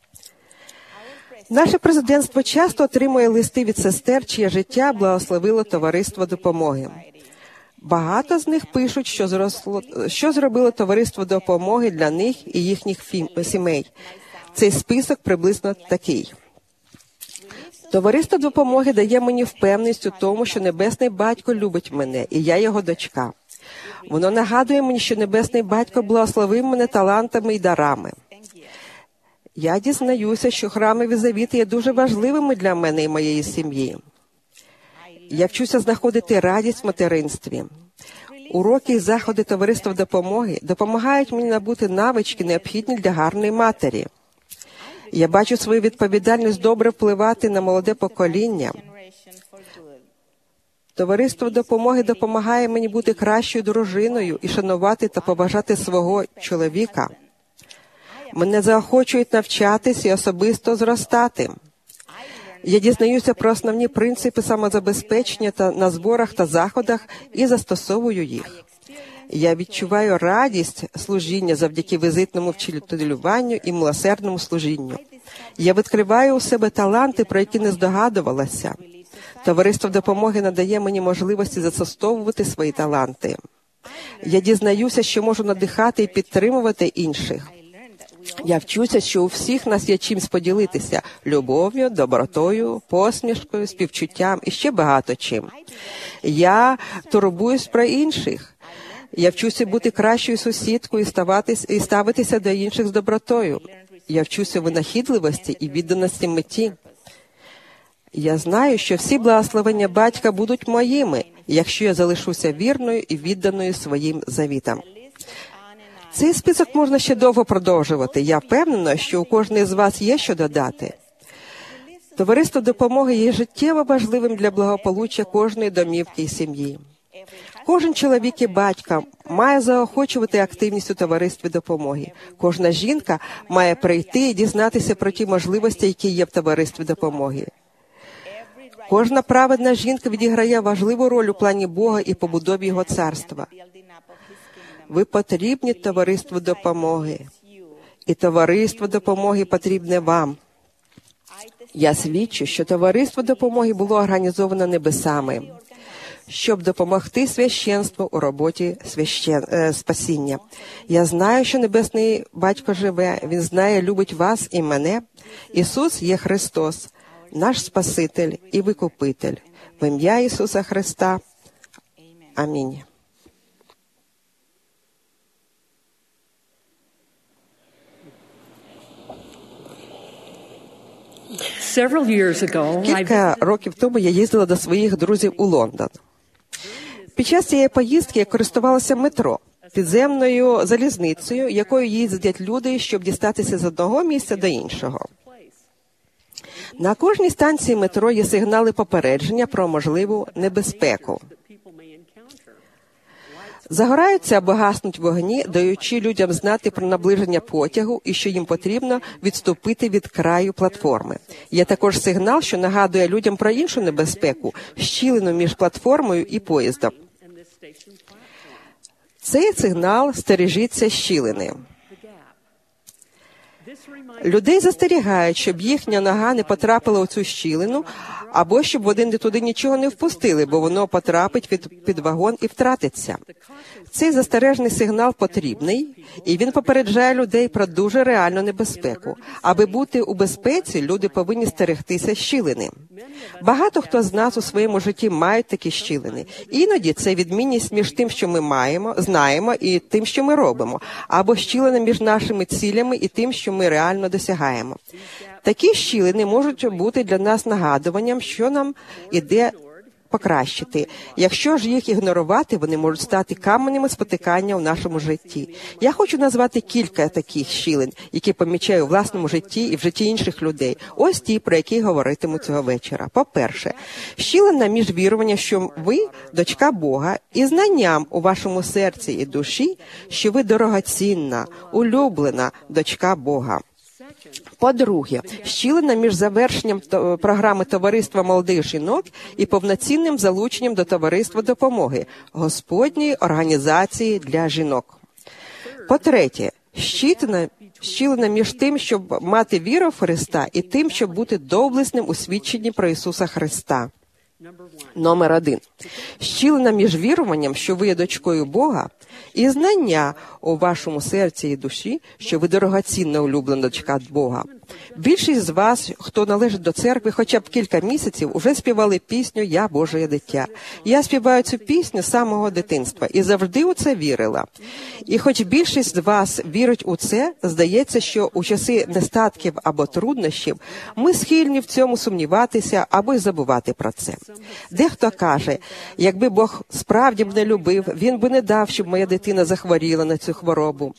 Наше президентство часто отримує листи від сестер, чиє життя благословило товариство допомоги. Багато з них пишуть, що, зросло, що зробило товариство допомоги для них і їхніх фім, сімей. Цей список приблизно такий. Товариство допомоги дає мені впевненість у тому, що Небесний Батько любить мене, і я його дочка. Воно нагадує мені, що Небесний Батько благословив мене талантами і дарами. Я дізнаюся, що храмові завіти є дуже важливими для мене і моєї сім'ї. Я вчуся знаходити радість в материнстві. Уроки і заходи товариства допомоги допомагають мені набути навички, необхідні для гарної матері. Я бачу свою відповідальність добре впливати на молоде покоління. Товариство допомоги допомагає мені бути кращою дружиною і шанувати та поважати свого чоловіка. Мене заохочують навчатись і особисто зростати. Я дізнаюся про основні принципи самозабезпечення та на зборах та заходах і застосовую їх. Я відчуваю радість служіння завдяки візитному вчителюванню і милосердному служінню. Я відкриваю у себе таланти, про які не здогадувалася. Товариство допомоги надає мені можливості застосовувати свої таланти. Я дізнаюся, що можу надихати і підтримувати інших. Я вчуся, що у всіх нас є чимсь поділитися – любов'ю, добротою, посмішкою, співчуттям і ще багато чим. Я турбуюсь про інших. Я вчуся бути кращою сусідкою і ставитися до інших з добротою. Я вчуся винахідливості і відданості меті. Я знаю, що всі благословення батька будуть моїми, якщо я залишуся вірною і відданою своїм завітам. Цей список можна ще довго продовжувати. Я впевнена, що у кожної з вас є що додати. Товариство допомоги є життєво важливим для благополуччя кожної домівки і сім'ї. Кожен чоловік і батько має заохочувати активність у товаристві допомоги. Кожна жінка має прийти і дізнатися про ті можливості, які є в товаристві допомоги. Кожна праведна жінка відіграє важливу роль у плані Бога і побудові Його царства. Ви потрібні товариству допомоги, і товариство допомоги потрібне вам. Я свідчу, що товариство допомоги було організовано небесами, щоб допомогти священству у роботі священ... е, спасіння. Я знаю, що Небесний Батько живе, Він знає, любить вас і мене. Ісус є Христос, наш Спаситель і Викупитель. В ім'я Ісуса Христа. Амінь. Кілька років тому я їздила до своїх друзів у Лондон. Під час цієї поїздки я користувалася метро, підземною залізницею, якою їздять люди, щоб дістатися з одного місця до іншого. На кожній станції метро є сигнали попередження про можливу небезпеку. Загораються або гаснуть вогні, даючи людям знати про наближення потягу і що їм потрібно відступити від краю платформи. Є також сигнал, що нагадує людям про іншу небезпеку – щілину між платформою і поїздом. Цей сигнал «Стережіться щілини». Людей застерігають, щоб їхня нога не потрапила у цю щілину, або щоб вони туди нічого не впустили, бо воно потрапить під, під вагон і втратиться. Цей застережний сигнал потрібний, і він попереджає людей про дуже реальну небезпеку. Аби бути у безпеці, люди повинні стерегтися щілини. Багато хто з нас у своєму житті мають такі щілини. Іноді це відмінність між тим, що ми маємо, знаємо, і тим, що ми робимо, або щілина між нашими цілями і тим, що ми реально досягаємо. Такі щілини можуть бути для нас нагадуванням, що нам іде покращити. Якщо ж їх ігнорувати, вони можуть стати каменями спотикання у нашому житті. Я хочу назвати кілька таких щілин, які помічаю у власному житті і в житті інших людей. Ось ті, про які говоритиму цього вечора. По-перше, щілина між віруванням, що ви – дочка Бога, і знанням у вашому серці і душі, що ви дорогоцінна, улюблена дочка Бога. По-друге, щілина між завершенням програми Товариства молодих жінок і повноцінним залученням до Товариства допомоги Господньої організації для жінок. По-третє, щілина, щілина між тим, щоб мати віру в Христа, і тим, щоб бути доблесним у свідченні про Ісуса Христа. Номер один. Щілина між віруванням, що ви є дочкою Бога, і знання у вашому серці і душі, що ви дорогоцінна улюблена дочка Бога. Більшість з вас, хто належить до церкви хоча б кілька місяців, уже співали пісню «Я Божє дитя». Я співаю цю пісню з самого дитинства і завжди у це вірила. І хоч більшість з вас вірить у це, здається, що у часи нестатків або труднощів ми схильні в цьому сумніватися або й забувати про це. Дехто каже, якби Бог справді мене любив, Він би не дав, щоб моя дитина захворіла на цю хворобу.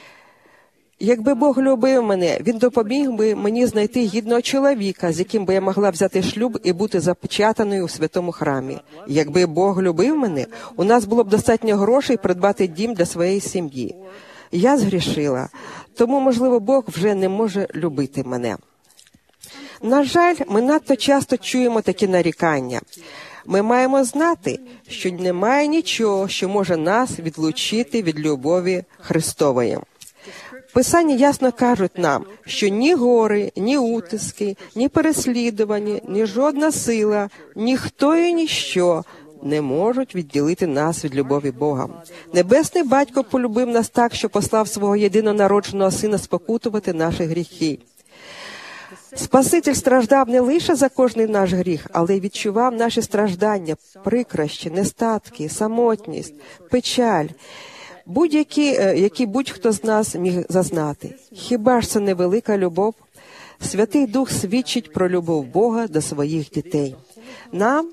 Якби Бог любив мене, Він допоміг би мені знайти гідного чоловіка, з яким би я могла взяти шлюб і бути запечатаною у святому храмі. Якби Бог любив мене, у нас було б достатньо грошей придбати дім для своєї сім'ї. Я згрішила, тому, можливо, Бог вже не може любити мене. На жаль, ми надто часто чуємо такі нарікання. Ми маємо знати, що немає нічого, що може нас відлучити від любові Христової. Писання ясно кажуть нам, що ні гори, ні утиски, ні переслідування, ні жодна сила, ніхто і ніщо не можуть відділити нас від любові Бога. Небесний Батько полюбив нас так, що послав свого єдинонародженого Сина спокутувати наші гріхи. Спаситель страждав не лише за кожний наш гріх, але й відчував наші страждання, прикрощі, нестатки, самотність, печаль, будь-які, які будь-хто з нас міг зазнати. Хіба ж це не велика любов? Святий Дух свідчить про любов Бога до своїх дітей. Нам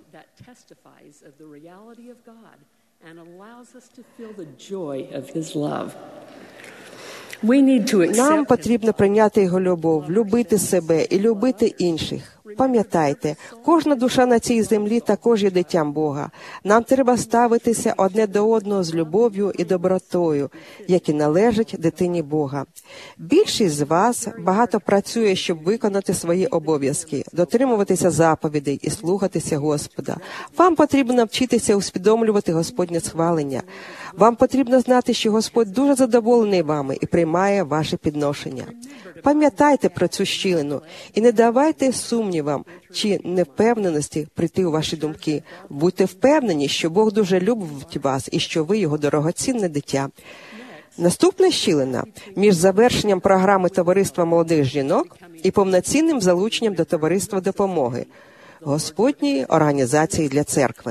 Нам потрібно прийняти Його любов, любити себе і любити інших. Пам'ятайте, кожна душа на цій землі також є дитям Бога. Нам треба ставитися одне до одного з любов'ю і добротою, які належать дитині Бога. Більшість з вас багато працює, щоб виконати свої обов'язки, дотримуватися заповідей і слухатися Господа. Вам потрібно навчитися усвідомлювати Господнє схвалення. Вам потрібно знати, що Господь дуже задоволений вами і приймає ваше підношення. Пам'ятайте про цю щілину і не давайте сумнівам чи невпевненості прийти у ваші думки. Будьте впевнені, що Бог дуже любить вас і що ви його дорогоцінне дитя. Наступна щілина між завершенням програми Товариства молодих жінок і повноцінним залученням до Товариства допомоги Господньої організації для церкви.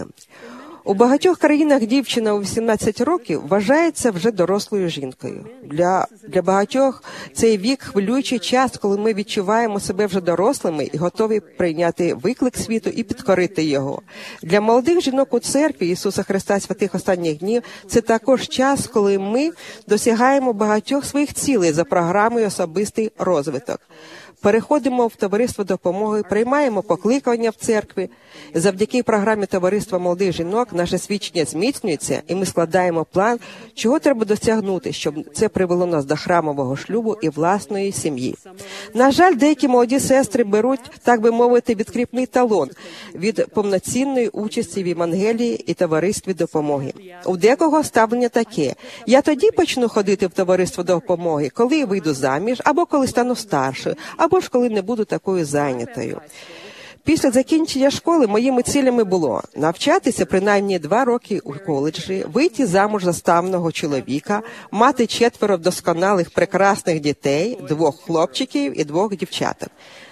У багатьох країнах дівчина у вісімнадцять років вважається вже дорослою жінкою. Для, для багатьох цей вік хвилюючий час, коли ми відчуваємо себе вже дорослими і готові прийняти виклик світу і підкорити його. Для молодих жінок у церкві Ісуса Христа святих останніх днів це також час, коли ми досягаємо багатьох своїх цілей за програмою «Особистий розвиток». Переходимо в Товариство допомоги, приймаємо покликання в церкві. Завдяки програмі Товариства молодих жінок наше свідчення зміцнюється, і ми складаємо план, чого треба досягнути, щоб це привело нас до храмового шлюбу і власної сім'ї. На жаль, деякі молоді сестри беруть, так би мовити, відкріпний талон від повноцінної участі в Євангелії і Товаристві допомоги. У декого ставлення таке: я тоді почну ходити в Товариство допомоги, коли вийду заміж, або коли стану старшою, або ж коли не буду такою зайнятою. Після закінчення школи моїми цілями було навчатися принаймні два роки у коледжі, вийти замуж за ставного чоловіка, мати четверо досконалих прекрасних дітей, двох хлопчиків і двох дівчаток.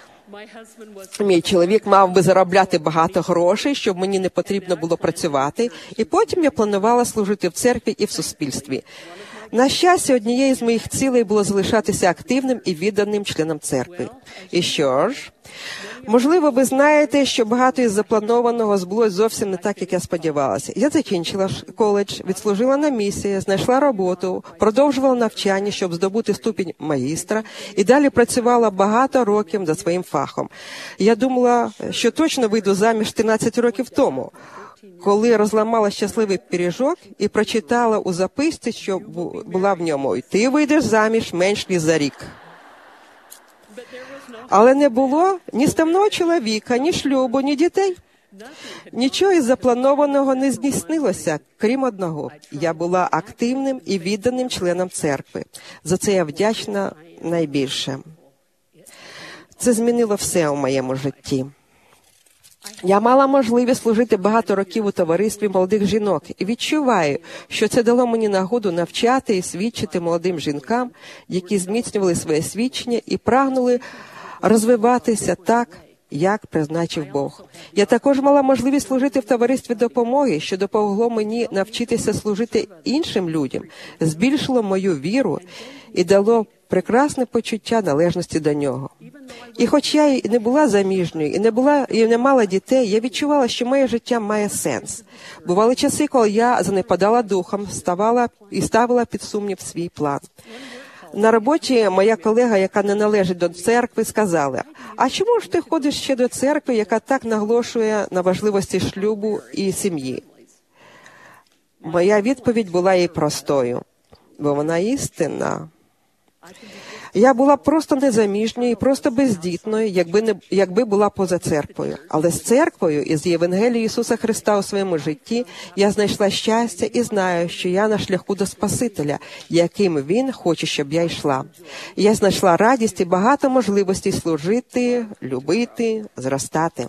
Мій чоловік мав би заробляти багато грошей, щоб мені не потрібно було працювати, і потім я планувала служити в церкві і в суспільстві. На щастя, однією з моїх цілей було залишатися активним і відданим членом церкви. І що ж? Можливо, ви знаєте, що багато із запланованого збулось зовсім не так, як я сподівалася. Я закінчила коледж, відслужила на місії, знайшла роботу, продовжувала навчання, щоб здобути ступінь магістра, і далі працювала багато років за своїм фахом. Я думала, що точно вийду заміж тринадцять років тому, коли розламала щасливий пиріжок і прочитала у записці, що була в ньому: «І ти вийдеш заміж менш ніж за рік». Але не було ні ставного чоловіка, ні шлюбу, ні дітей. Нічого із запланованого не здійснилося, крім одного. Я була активним і відданим членом церкви. За це я вдячна найбільше. Це змінило все у моєму житті. Я мала можливість служити багато років у товаристві молодих жінок і відчуваю, що це дало мені нагоду навчати і свідчити молодим жінкам, які зміцнювали своє свідчення і прагнули розвиватися так, як призначив Бог. Я також мала можливість служити в товаристві допомоги, що допомогло мені навчитися служити іншим людям, збільшило мою віру і дало прекрасне почуття належності до нього. І хоч я і не була заміжньою, і не була і не мала дітей, я відчувала, що моє життя має сенс. Бували часи, коли я занепадала духом, ставала і ставила під сумнів свій план. На роботі моя колега, яка не належить до церкви, сказала: «А чому ж ти ходиш ще до церкви, яка так наголошує на важливості шлюбу і сім'ї?» Моя відповідь була їй простою, бо вона істинна. Я була просто незаміжньою і просто бездітною, якби, не, якби була поза церквою. Але з церквою і з Євангелією Ісуса Христа у своєму житті я знайшла щастя і знаю, що я на шляху до Спасителя, яким Він хоче, щоб я йшла. Я знайшла радість і багато можливостей служити, любити, зростати.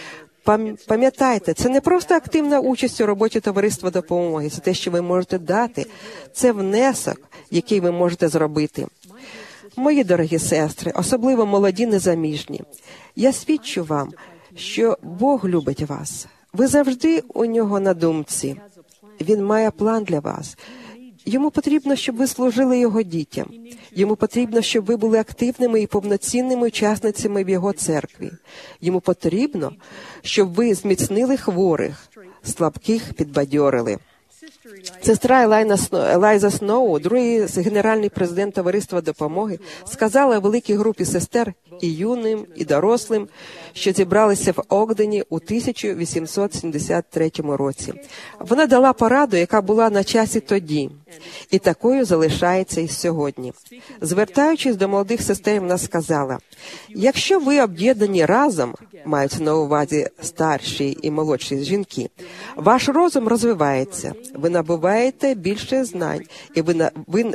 Пам'ятайте, це не просто активна участь у роботі товариства допомоги, це те, що ви можете дати, це внесок, який ви можете зробити. Мої дорогі сестри, особливо молоді незаміжні, я свідчу вам, що Бог любить вас. Ви завжди у Нього на думці. Він має план для вас. Йому потрібно, щоб ви служили Його дітям. Йому потрібно, щоб ви були активними і повноцінними учасницями в Його церкві. Йому потрібно, щоб ви зміцнили хворих, слабких підбадьорили. Сестра Елайза Сноу, другий генеральний президент Товариства допомоги, сказала великій групі сестер, і юним, і дорослим, що зібралися в Огдені у тисяча вісімсот сімдесят третьому році. Вона дала пораду, яка була на часі тоді, і такою залишається і сьогодні. Звертаючись до молодих сестер, вона сказала: «Якщо ви об'єднані разом, маються на увазі старші і молодші жінки, ваш розум розвивається, ви набуваєте більше знань, і ви, ви,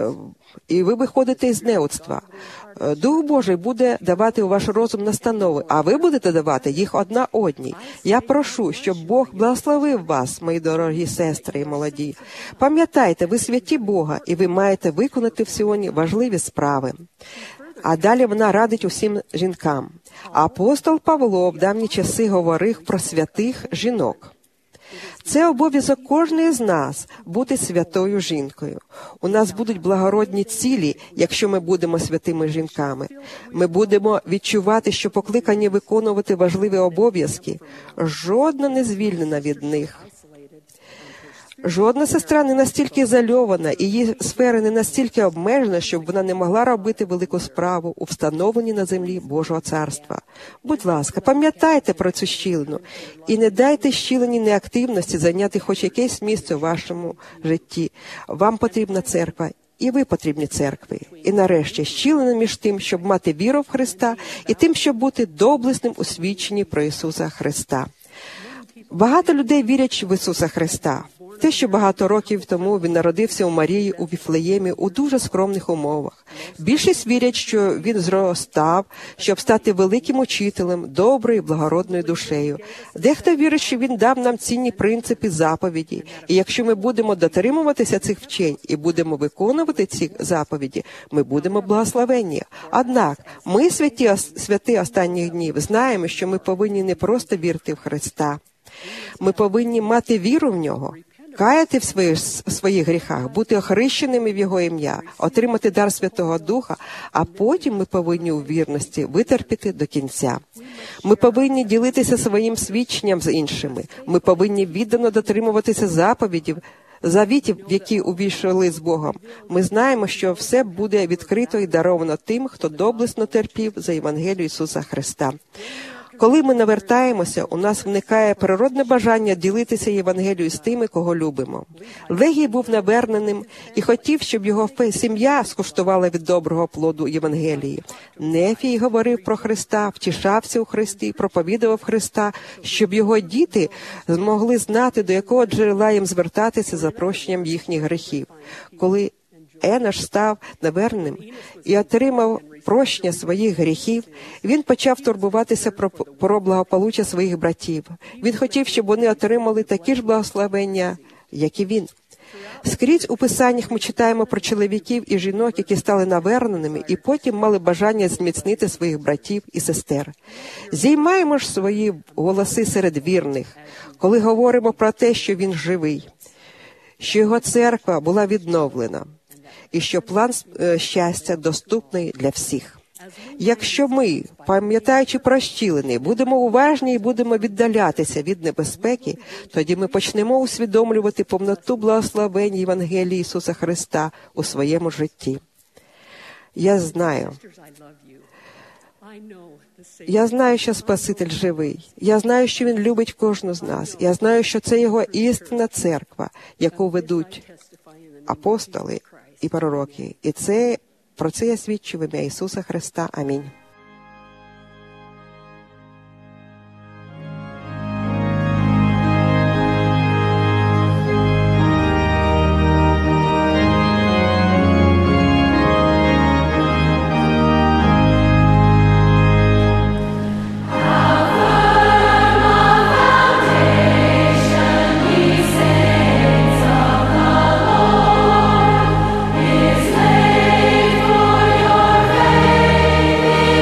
і ви виходите із неудства. Дух Божий буде давати у ваш розум настанови, а ви будете давати їх одна одній. Я прошу, щоб Бог благословив вас, мої дорогі сестри і молоді. Пам'ятайте, ви святі Бога, і ви маєте виконати в Сіоні важливі справи». А далі вона радить усім жінкам. Апостол Павло в давні часи говорив про святих жінок. Це обов'язок кожної з нас – бути святою жінкою. У нас будуть благородні цілі, якщо ми будемо святими жінками. Ми будемо відчувати, що покликані виконувати важливі обов'язки. Жодна не звільнена від них. Жодна сестра не настільки ізольована, і її сфера не настільки обмежена, щоб вона не могла робити велику справу у встановленні на землі Божого Царства. Будь ласка, пам'ятайте про цю щілину і не дайте щілині неактивності зайняти хоч якесь місце у вашому житті. Вам потрібна церква, і ви потрібні церкві. І нарешті щілина між тим, щоб мати віру в Христа, і тим, щоб бути доблесним у свідченні про Ісуса Христа. Багато людей вірять в Ісуса Христа. Те, що багато років тому Він народився у Марії у Віфлеємі у дуже скромних умовах. Більшість вірять, що Він зростав, щоб стати великим учителем, доброю і благородною душею. Дехто вірить, що Він дав нам цінні принципи заповіді. І якщо ми будемо дотримуватися цих вчень і будемо виконувати ці заповіді, ми будемо благословенні. Однак ми, святі, святі останніх днів, знаємо, що ми повинні не просто вірити в Христа. Ми повинні мати віру в Нього, каяти в своїх, в своїх гріхах, бути охрещеними в Його ім'я, отримати дар Святого Духа, а потім ми повинні у вірності витерпіти до кінця. Ми повинні ділитися своїм свідченням з іншими. Ми повинні віддано дотримуватися заповідів, завітів, в які увійшли з Богом. Ми знаємо, що все буде відкрито і даровано тим, хто доблесно терпів за Євангелію Ісуса Христа. Коли ми навертаємося, у нас виникає природне бажання ділитися Євангелією з тими, кого любимо. Легій був наверненим і хотів, щоб його сім'я скуштувала від доброго плоду Євангелії. Нефій говорив про Христа, втішався у Христі, проповідував Христа, щоб його діти змогли знати, до якого джерела їм звертатися за прощенням їхніх гріхів. Коли Енош став наверненим і отримав прощення своїх гріхів, він почав турбуватися про, про благополуччя своїх братів. Він хотів, щоб вони отримали такі ж благословення, як і він. Скрізь у Писаннях ми читаємо про чоловіків і жінок, які стали наверненими і потім мали бажання зміцнити своїх братів і сестер. Зіймаємо ж свої голоси серед вірних, коли говоримо про те, що він живий, що його церква була відновлена, і що план щастя доступний для всіх. Якщо ми, пам'ятаючи про щілини, будемо уважні і будемо віддалятися від небезпеки, тоді ми почнемо усвідомлювати повноту благословень Євангелії Ісуса Христа у своєму житті. Я знаю, я знаю, що Спаситель живий. Я знаю, що Він любить кожну з нас. Я знаю, що це Його істинна церква, яку ведуть апостоли і пророки. І це, про це я свідчу в ім'я Ісуса Христа. Амінь. His name for your faith.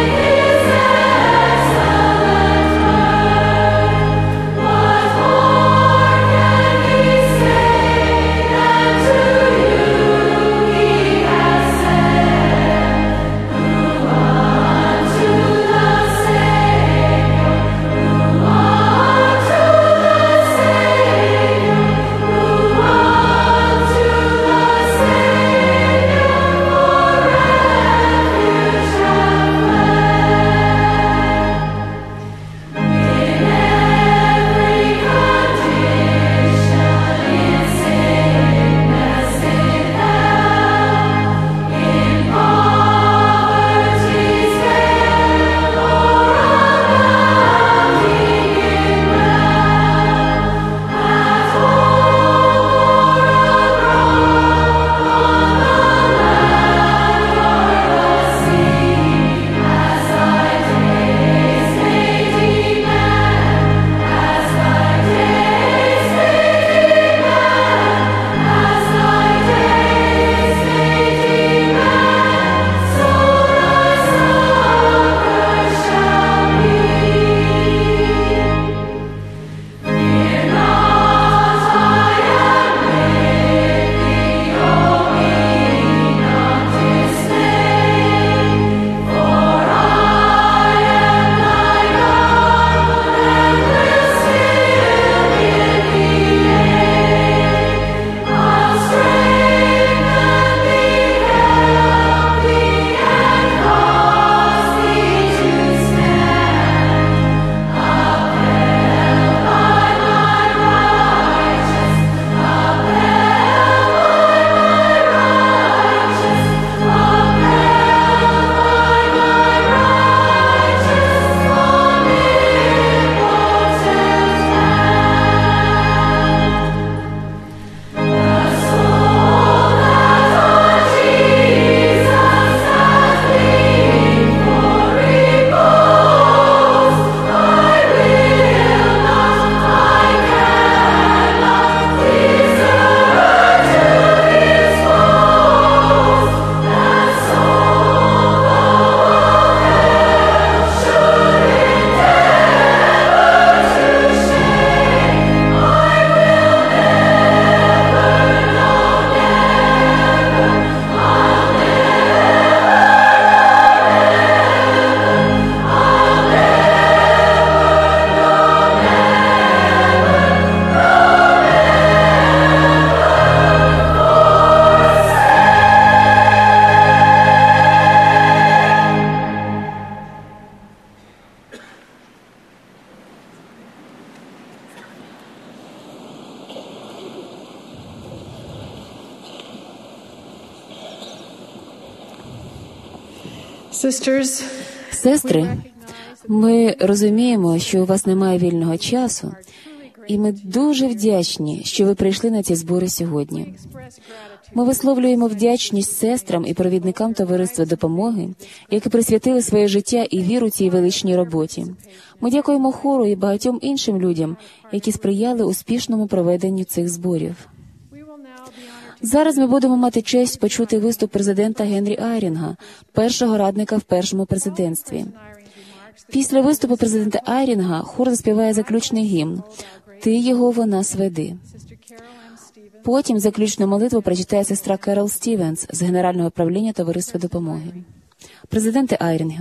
Sisters, Сестри, ми розуміємо, що у вас немає вільного часу, і ми дуже вдячні, що ви прийшли на ці збори сьогодні. Ми висловлюємо вдячність сестрам і провідникам Товариства Допомоги, які присвятили своє життя і віру цій величній роботі. Ми дякуємо хору і багатьом іншим людям, які сприяли успішному проведенню цих зборів. Зараз ми будемо мати честь почути виступ президента Генрі Айрінга, першого радника в першому президентстві. Після виступу президента Айрінга хор заспіває заключний гімн «Ти його, вона сведи». Потім заключну молитву прочитає сестра Керол Стівенс з Генерального управління Товариства Допомоги. Президенте Айрінга.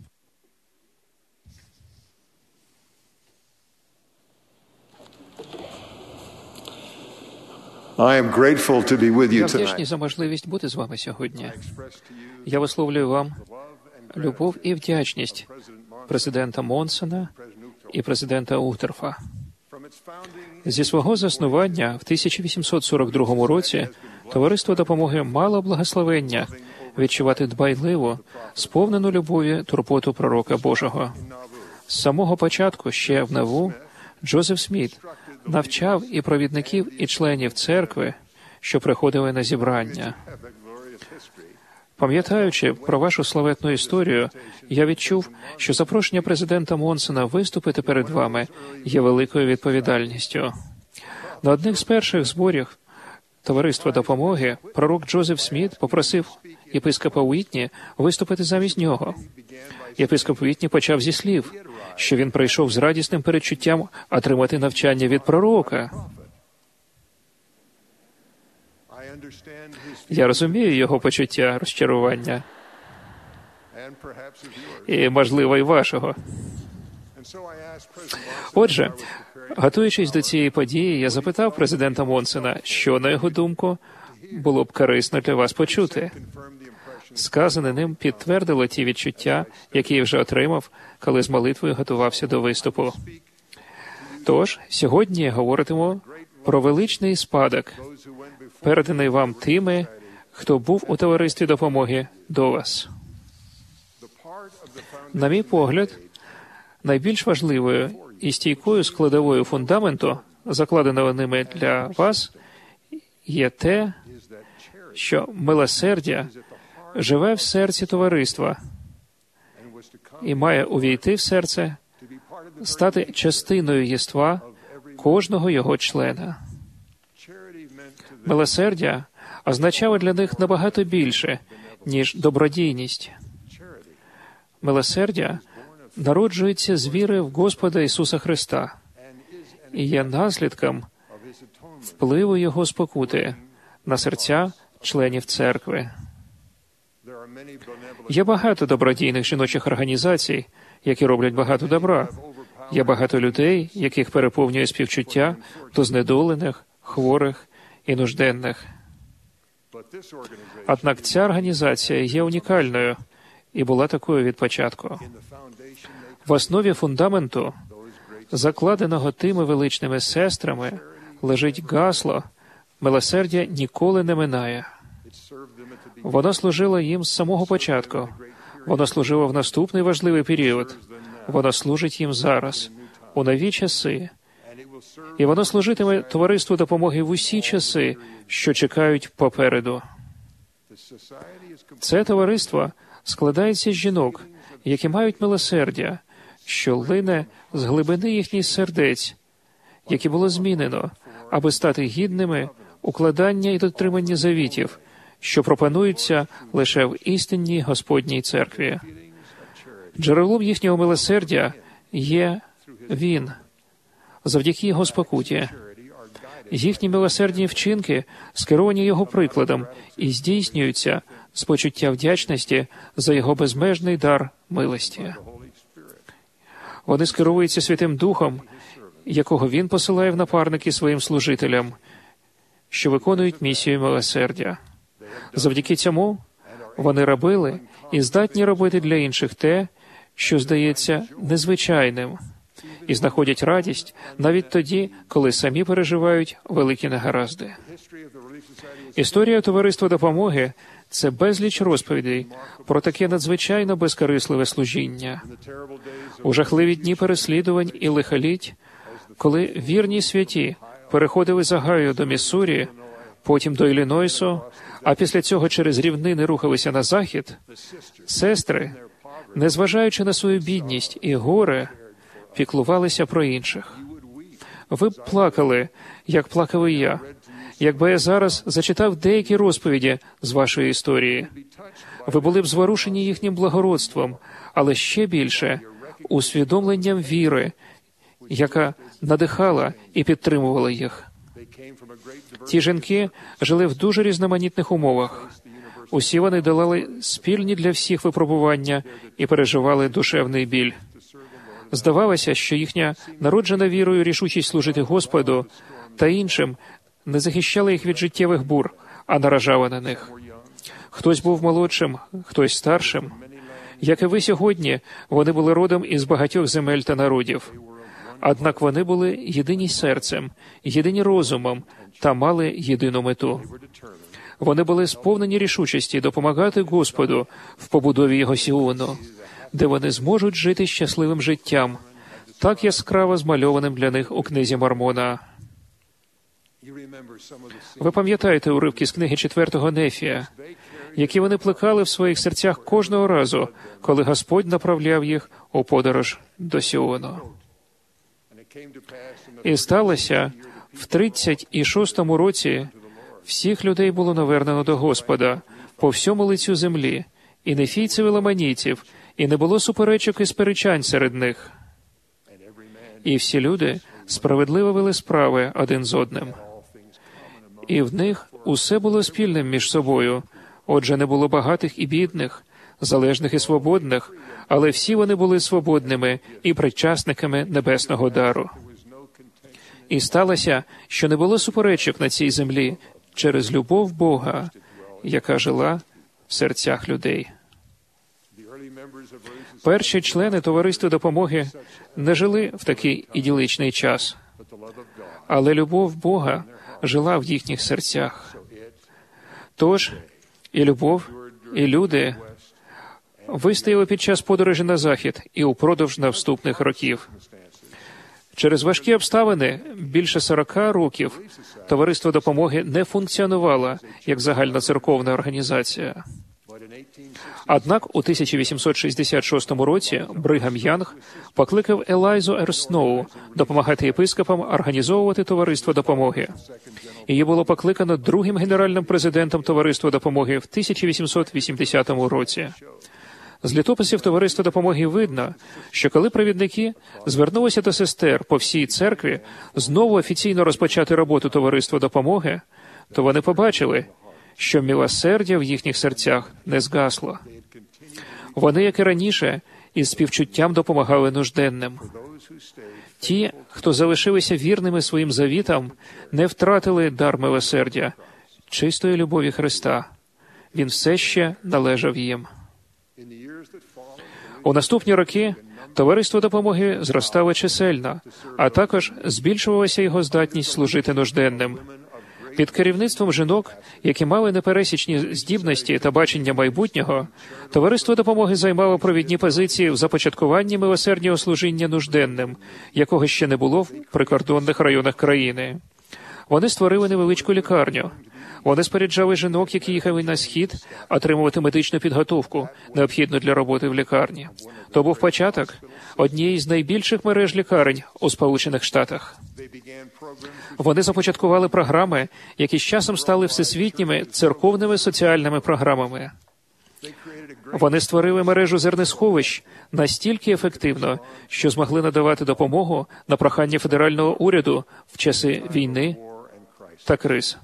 I am grateful to be with you Я вдячний tonight. за можливість бути з вами сьогодні. Я висловлюю вам любов і вдячність президента Монсона і президента Утерфа. Зі свого заснування в тисяча вісімсот сорок другому році Товариство Допомоги мало благословення відчувати дбайливу, сповнену любові турботу пророка Божого. З самого початку, ще в Наву, Джозеф Сміт навчав і провідників, і членів церкви, що приходили на зібрання. Пам'ятаючи про вашу славетну історію, я відчув, що запрошення президента Монсона виступити перед вами є великою відповідальністю. На одних з перших зборів Товариства Допомоги пророк Джозеф Сміт попросив єпископа Уітні виступити замість нього. Єпископ Уітні почав зі слів, що він прийшов з радісним передчуттям отримати навчання від пророка. Я розумію його почуття розчарування. І, можливо, і вашого. Отже, готуючись до цієї події, я запитав президента Монсона, що, на його думку, було б корисно для вас почути. Сказане ним підтвердило ті відчуття, які я вже отримав, коли з молитвою готувався до виступу. Тож, сьогодні говоритиму про величний спадок, переданий вам тими, хто був у Товаристві Допомоги до вас. На мій погляд, найбільш важливою і стійкою складовою фундаменту, закладеного ними для вас, є те, що милосердя живе в серці товариства і має увійти в серце, стати частиною єства кожного його члена. Милосердя означало для них набагато більше, ніж добродійність. Милосердя народжується з віри в Господа Ісуса Христа і є наслідком впливу Його спокути на серця членів церкви. Є багато добродійних жіночих організацій, які роблять багато добра. Є багато людей, яких переповнює співчуття до знедолених, хворих і нужденних. Однак ця організація є унікальною і була такою від початку. В основі фундаменту, закладеного тими величними сестрами, лежить гасло «Милосердя ніколи не минає». Воно служило їм з самого початку. Воно служило в наступний важливий період. Воно служить їм зараз, у нові часи. І воно служитиме Товариству Допомоги в усі часи, що чекають попереду. Це товариство складається з жінок, які мають милосердя, що лине з глибини їхніх сердець, які було змінено, аби стати гідними укладання і дотримання завітів, що пропонуються лише в істинній Господній церкві. Джерелом їхнього милосердя є Він, завдяки Його спокуті. Їхні милосердні вчинки скеровані Його прикладом і здійснюються з почуття вдячності за Його безмежний дар милості. Вони скеровуються Святим Духом, якого Він посилає в напарники своїм служителям, що виконують місію милосердя. Завдяки цьому вони робили і здатні робити для інших те, що здається незвичайним, і знаходять радість навіть тоді, коли самі переживають великі негаразди. Історія Товариства допомоги – це безліч розповідей про таке надзвичайно безкорисливе служіння. У жахливі дні переслідувань і лихоліть, коли вірні святі переходили з Огайо до Міссурі, потім до Іллінойсу, а після цього через рівнини рухалися на захід, сестри, незважаючи на свою бідність і горе, піклувалися про інших. Ви б плакали, як плакав і я, якби я зараз зачитав деякі розповіді з вашої історії. Ви були б зворушені їхнім благородством, але ще більше – усвідомленням віри, яка надихала і підтримувала їх. Ті жінки жили в дуже різноманітних умовах. Усі вони долали спільні для всіх випробування і переживали душевний біль. Здавалося, що їхня народжена вірою рішучість служити Господу та іншим не захищала їх від життєвих бур, а наражала на них. Хтось був молодшим, хтось старшим. Як і ви сьогодні, вони були родом із багатьох земель та народів. Однак вони були єдині серцем, єдині розумом та мали єдину мету. Вони були сповнені рішучості допомагати Господу в побудові Його Сіону, де вони зможуть жити щасливим життям, так яскраво змальованим для них у книзі Мормона. Ви пам'ятаєте уривки з книги четвертого Нефія, які вони плекали в своїх серцях кожного разу, коли Господь направляв їх у подорож до Сіону. І сталося, в тридцять шостому році всіх людей було навернено до Господа по всьому лицю землі, і нефійців, і ламанійців, і не було суперечок і сперечань серед них. І всі люди справедливо вели справи один з одним. І в них усе було спільним між собою. Отже, не було багатих і бідних, залежних і свободних, але всі вони були свободними і причасниками небесного дару. І сталося, що не було суперечок на цій землі через любов Бога, яка жила в серцях людей. Перші члени Товариства допомоги не жили в такий ідилічний час, але любов Бога жила в їхніх серцях. Тож і любов, і люди вистояли під час подорожі на захід і упродовж наступних років. Через важкі обставини більше сорока років Товариство допомоги не функціонувало як загальноцерковна організація. Однак у тисяча вісімсот шістдесят шостому році Бригам Янг покликав Елайзу Р. Сноу допомагати єпископам організовувати Товариство допомоги. Її було покликано другим генеральним президентом Товариства допомоги в тисяча вісімсот вісімдесятому році. З літописів Товариства допомоги видно, що коли провідники звернулися до сестер по всій церкві знову офіційно розпочати роботу Товариства допомоги, то вони побачили, що милосердя в їхніх серцях не згасло. Вони, як і раніше, із співчуттям допомагали нужденним. Ті, хто залишилися вірними своїм завітам, не втратили дар милосердя, чистої любові Христа. Він все ще належав їм. У наступні роки Товариство допомоги зростало чисельно, а також збільшувалася його здатність служити нужденним. Під керівництвом жінок, які мали непересічні здібності та бачення майбутнього, Товариство допомоги займало провідні позиції в започаткуванні милосердного служіння нужденним, якого ще не було в прикордонних районах країни. Вони створили невеличку лікарню. Вони споряджали жінок, які їхали на схід, отримувати медичну підготовку, необхідну для роботи в лікарні. То був початок однієї з найбільших мереж лікарень у Сполучених Штатах. Вони започаткували програми, які з часом стали всесвітніми церковними соціальними програмами. Вони створили мережу зернесховищ настільки ефективно, що змогли надавати допомогу на прохання федерального уряду в часи війни та криз.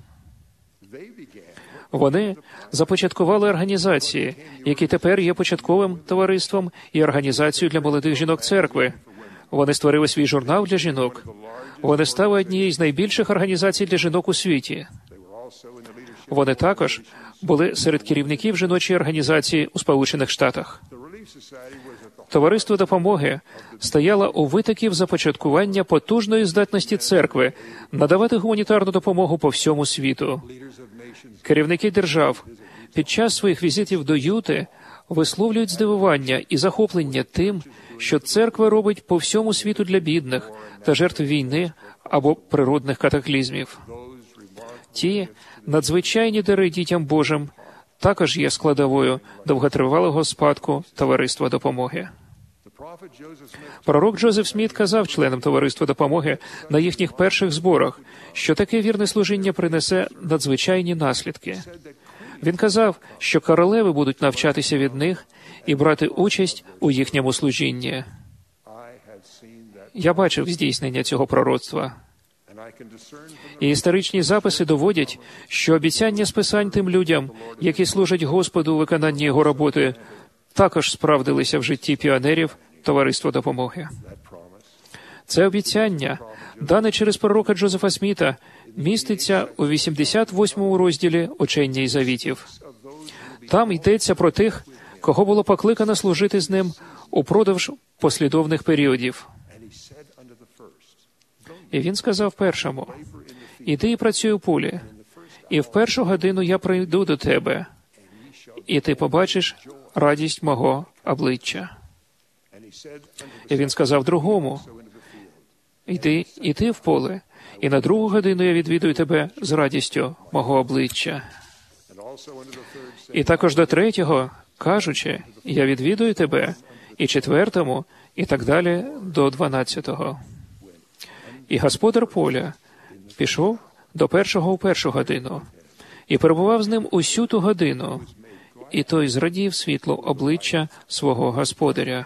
Вони започаткували організації, які тепер є початковим товариством і організацією для молодих жінок церкви. Вони створили свій журнал для жінок. Вони стали однією з найбільших організацій для жінок у світі. Вони також були серед керівників жіночої організації у Сполучених Штатах. Товариство допомоги стояло у витоків започаткування потужної здатності церкви надавати гуманітарну допомогу по всьому світу. Керівники держав під час своїх візитів до Юти висловлюють здивування і захоплення тим, що церква робить по всьому світу для бідних та жертв війни або природних катаклізмів. Ті надзвичайні дари дітям Божим також є складовою довготривалого спадку Товариства допомоги. Пророк Джозеф Сміт казав членам Товариства допомоги на їхніх перших зборах, що таке вірне служіння принесе надзвичайні наслідки. Він казав, що королеви будуть навчатися від них і брати участь у їхньому служінні. Я бачив здійснення цього пророцтва. І історичні записи доводять, що обіцяння з Писань тим людям, які служать Господу у виконанні Його роботи, також справдилися в житті піонерів Товариства допомоги. Це обіцяння, дане через пророка Джозефа Сміта, міститься у вісімдесят восьмому розділі Учення і завітів. Там йдеться про тих, кого було покликано служити з ним упродовж послідовних періодів. І він сказав першому: «Іди і працюй у полі, і в першу годину я прийду до тебе, і ти побачиш радість мого обличчя». І він сказав другому: «Іди, і ти в поле, і на другу годину я відвідую тебе з радістю мого обличчя». І також до третього, кажучи: «Я відвідую тебе», і четвертому, і так далі до дванадцятого. І господар поля пішов до першого у першу годину, і перебував з ним усю ту годину, і той зрадів світло обличчя свого господаря.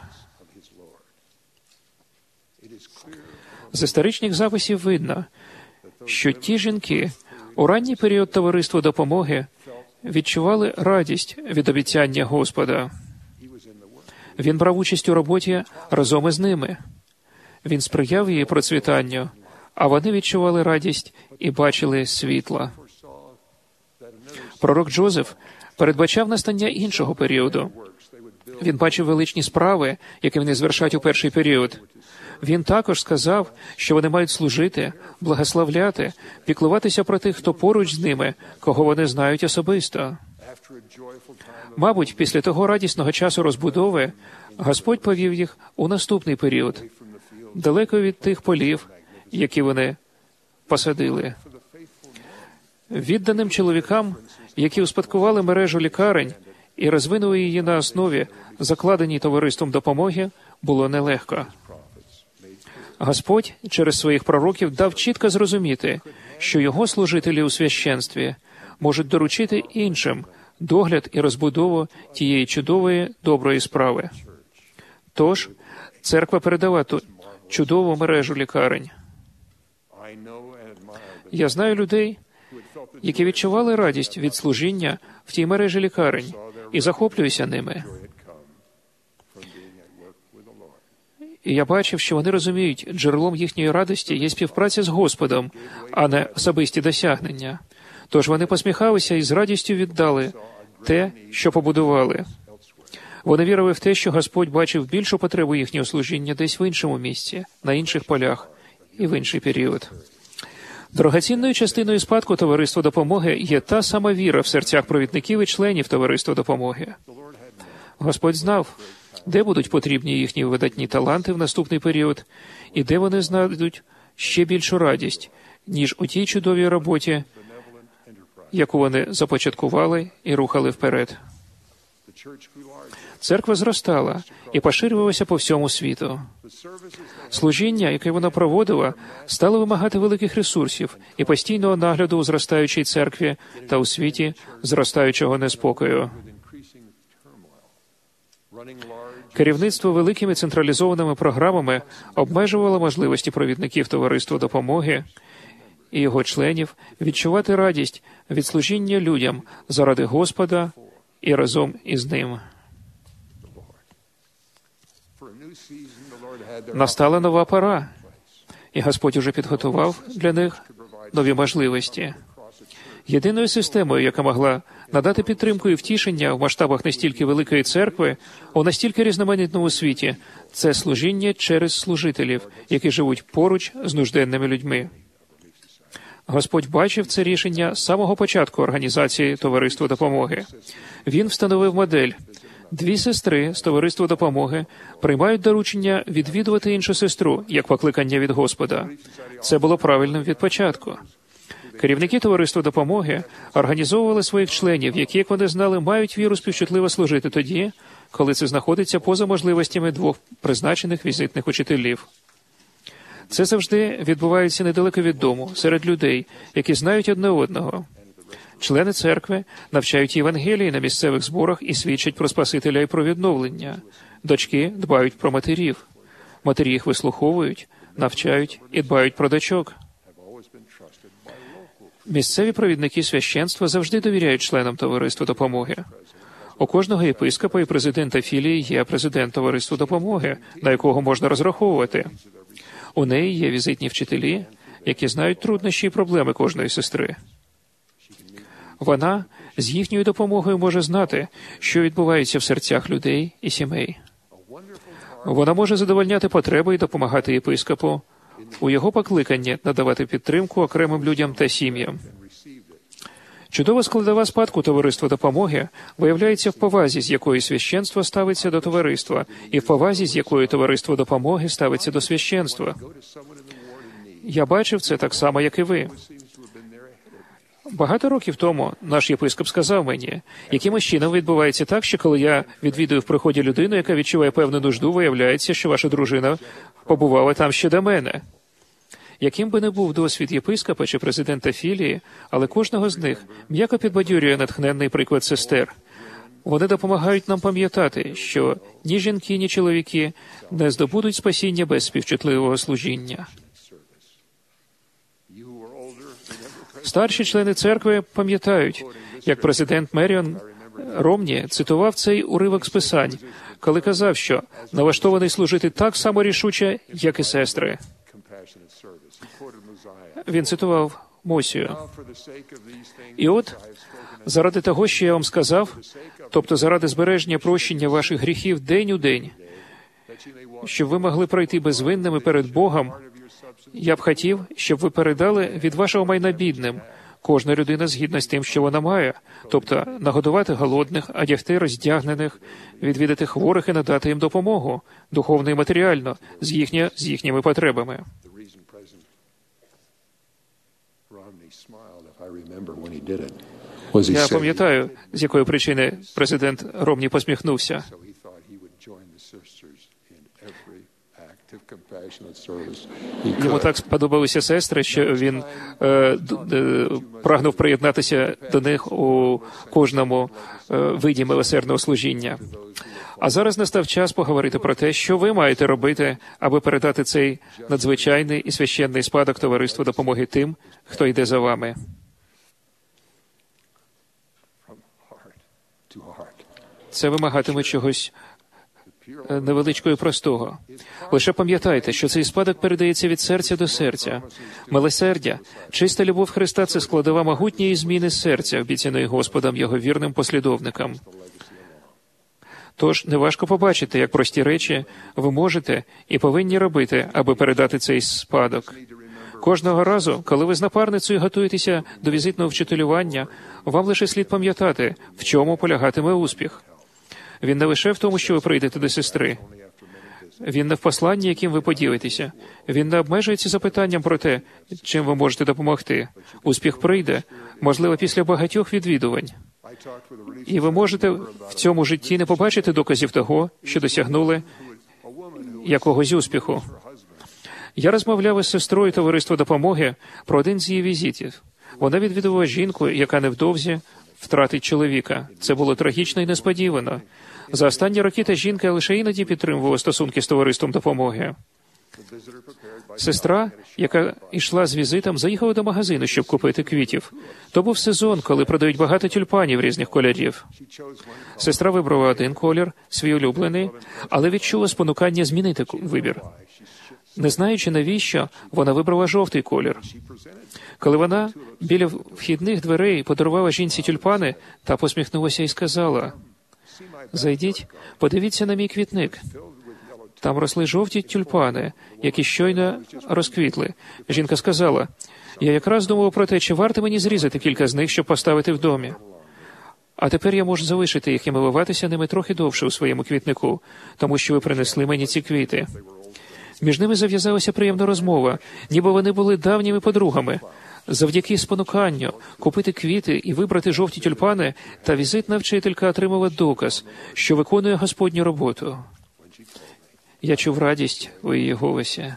З історичних записів видно, що ті жінки у ранній період Товариства допомоги відчували радість від обіцяння Господа. Він брав участь у роботі разом із ними. Він сприяв її процвітанню, а вони відчували радість і бачили світла. Пророк Джозеф передбачав настання іншого періоду. Він бачив величні справи, які вони звершать у перший період. Він також сказав, що вони мають служити, благословляти, піклуватися про тих, хто поруч з ними, кого вони знають особисто. Мабуть, після того радісного часу розбудови Господь повів їх у наступний період, далеко від тих полів, які вони посадили. Відданим чоловікам, які успадкували мережу лікарень і розвинули її на основі, закладеній Товариством допомоги, було нелегко. Господь через своїх пророків дав чітко зрозуміти, що його служителі у священстві можуть доручити іншим догляд і розбудову тієї чудової доброї справи. Тож, церква передала ту чудову мережу лікарень. Я знаю людей, які відчували радість від служіння в тій мережі лікарень і захоплююся ними. І я бачив, що вони розуміють, джерелом їхньої радості є співпраця з Господом, а не особисті досягнення. Тож вони посміхалися і з радістю віддали те, що побудували. Вони вірили в те, що Господь бачив більшу потребу їхнього служіння десь в іншому місці, на інших полях і в інший період. Дорогоцінною частиною спадку Товариства допомоги є та сама віра в серцях провідників і членів Товариства допомоги. Господь знав, де будуть потрібні їхні видатні таланти в наступний період, і де вони знайдуть ще більшу радість, ніж у тій чудовій роботі, яку вони започаткували і рухали вперед. Церква зростала і поширювалася по всьому світу. Служіння, яке вона проводила, стало вимагати великих ресурсів і постійного нагляду у зростаючій церкві та у світі зростаючого неспокою. Керівництво великими централізованими програмами обмежувало можливості провідників Товариства допомоги і його членів відчувати радість від служіння людям заради Господа і разом із ним. Настала нова пора, і Господь уже підготував для них нові можливості. Єдиною системою, яка могла надати підтримку і втішення в масштабах настільки великої церкви, у настільки різноманітному світі, це служіння через служителів, які живуть поруч з нужденними людьми. Господь бачив це рішення з самого початку організації Товариства Допомоги. Він встановив модель. Дві сестри з Товариства Допомоги приймають доручення відвідувати іншу сестру, як покликання від Господа. Це було правильним від початку. Керівники Товариства Допомоги організовували своїх членів, які, як вони знали, мають віру співчутливо служити тоді, коли це знаходиться поза можливостями двох призначених візитних учителів. Це завжди відбувається недалеко від дому, серед людей, які знають одне одного. Члени церкви навчають Євангелії на місцевих зборах і свідчать про Спасителя і про відновлення. Дочки дбають про матерів. Матері їх вислуховують, навчають і дбають про дочок. Місцеві провідники священства завжди довіряють членам Товариства Допомоги. У кожного єпископа і президента філії є президент Товариства Допомоги, на якого можна розраховувати. У неї є візитні вчителі, які знають труднощі і проблеми кожної сестри. Вона з їхньою допомогою може знати, що відбувається в серцях людей і сімей. Вона може задовольняти потреби і допомагати єпископу у його покликанні надавати підтримку окремим людям та сім'ям. Чудова складова спадку Товариства Допомоги виявляється в повазі, з якою священство ставиться до товариства, і в повазі, з якою Товариство Допомоги ставиться до священства. Я бачив це так само, як і ви. Багато років тому наш єпископ сказав мені, якимось чином відбувається так, що коли я відвідую в приході людину, яка відчуває певну нужду, виявляється, що ваша дружина побувала там ще до мене. Яким би не був досвід єпископа чи президента філії, але кожного з них м'яко підбадьорює натхненний приклад сестер. Вони допомагають нам пам'ятати, що ні жінки, ні чоловіки не здобудуть спасіння без співчутливого служіння. Старші члени церкви пам'ятають, як президент Меріон Ромні цитував цей уривок з Писань, коли казав, що налаштований служити так само рішуче, як і сестри. Він цитував Мосію. І от, заради того, що я вам сказав, тобто заради збереження прощення ваших гріхів день у день, щоб ви могли пройти безвинними перед Богом, я б хотів, щоб ви передали від вашого майна бідним, кожна людина згідно з тим, що вона має, тобто нагодувати голодних, одягти роздягнених, відвідати хворих і надати їм допомогу, духовно і матеріально, з, їхня, з їхніми потребами. Я пам'ятаю, з якої причини президент Ромні посміхнувся. Йому так сподобалися сестри, що він е, е, прагнув приєднатися до них у кожному е, виді милосердного служіння. А зараз настав час поговорити про те, що ви маєте робити, аби передати цей надзвичайний і священний спадок Товариства Допомоги тим, хто йде за вами. Це вимагатиме чогось невеличкого і простого. Лише пам'ятайте, що цей спадок передається від серця до серця. Милосердя, чиста любов Христа – це складова могутньої зміни серця, обіцяної Господом Його вірним послідовникам. Тож, неважко побачити, як прості речі ви можете і повинні робити, аби передати цей спадок. Кожного разу, коли ви з напарницею готуєтеся до візитного вчителювання, вам лише слід пам'ятати, в чому полягатиме успіх. Він не лише в тому, що ви прийдете до сестри. Він не в посланні, яким ви поділитеся. Він не обмежується запитанням про те, чим ви можете допомогти. Успіх прийде, можливо, після багатьох відвідувань. І ви можете в цьому житті не побачити доказів того, що досягнули якогось успіху. Я розмовляв із сестрою Товариства Допомоги про один з її візитів. Вона відвідувала жінку, яка невдовзі втратить чоловіка. Це було трагічно і несподівано. За останні роки та жінка лише іноді підтримувала стосунки з Товариством Допомоги. Сестра, яка йшла з візитом, заїхала до магазину, щоб купити квітів. То був сезон, коли продають багато тюльпанів різних кольорів. Сестра вибрала один колір, свій улюблений, але відчула спонукання змінити вибір. Не знаючи, навіщо, вона вибрала жовтий колір. Коли вона біля вхідних дверей подарувала жінці тюльпани, та посміхнулася і сказала: «Зайдіть, подивіться на мій квітник. Там росли жовті тюльпани, які щойно розквітли». Жінка сказала: «Я якраз думала про те, чи варто мені зрізати кілька з них, щоб поставити в домі. А тепер я можу залишити їх і милуватися ними трохи довше у своєму квітнику, тому що ви принесли мені ці квіти». Між ними зав'язалася приємна розмова, ніби вони були давніми подругами. Завдяки спонуканню купити квіти і вибрати жовті тюльпани, та візитна вчителька отримала доказ, що виконує Господню роботу. Я чув радість у її голосі.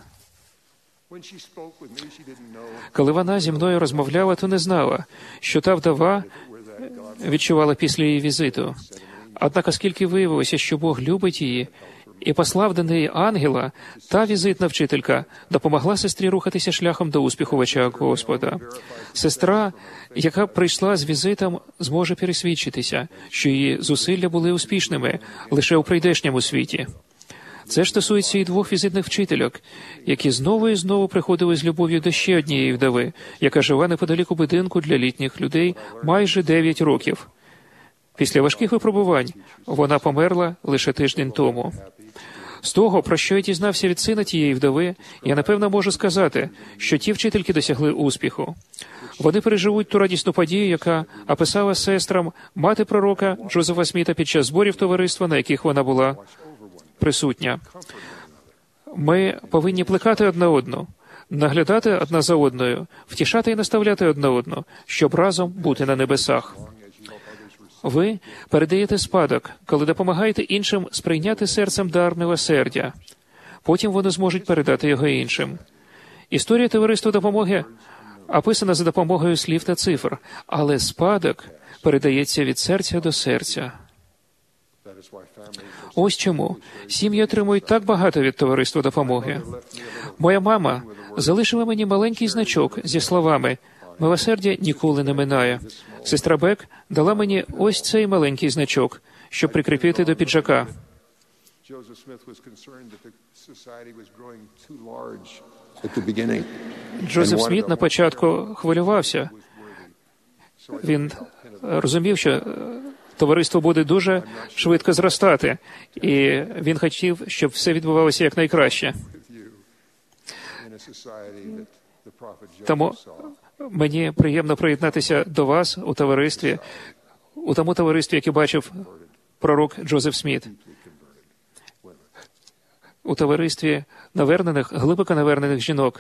Коли вона зі мною розмовляла, то не знала, що та вдова відчувала після її візиту. Однак, оскільки виявилося, що Бог любить її і послав до неї ангела, та візитна вчителька допомогла сестрі рухатися шляхом до успіху в очах Господа. Сестра, яка прийшла з візитом, зможе пересвідчитися, що її зусилля були успішними лише у прийдешньому світі. Це ж стосується і двох візитних вчительок, які знову і знову приходили з любов'ю до ще однієї вдови, яка жила неподалік у будинку для літніх людей майже дев'ять років. Після важких випробувань вона померла лише тиждень тому. З того, про що я дізнався від сина тієї вдови, я напевно можу сказати, що ті вчительки досягли успіху. Вони переживуть ту радісну подію, яка описала сестрам мати пророка Джозефа Сміта під час зборів товариства, на яких вона була присутня. Ми повинні плекати одна одну, наглядати одна за одною, втішати і наставляти одна одну, щоб разом бути на небесах. Ви передаєте спадок, коли допомагаєте іншим сприйняти серцем дар милосердя. Потім вони зможуть передати його іншим. Історія товариства допомоги описана за допомогою слів та цифр, але спадок передається від серця до серця. Ось чому сім'ї отримують так багато від товариства допомоги. Моя мама залишила мені маленький значок зі словами «Милосердя ніколи не минає». Сестра Бек дала мені ось цей маленький значок, щоб прикріпити до піджака. Джозеф Сміт на початку хвилювався. Він розумів, що товариство буде дуже швидко зростати, і він хотів, щоб все відбувалося якнайкраще. Тому мені приємно приєднатися до вас у товаристві, у тому товаристві, яке бачив пророк Джозеф Сміт. У товаристві навернених, глибоко навернених жінок.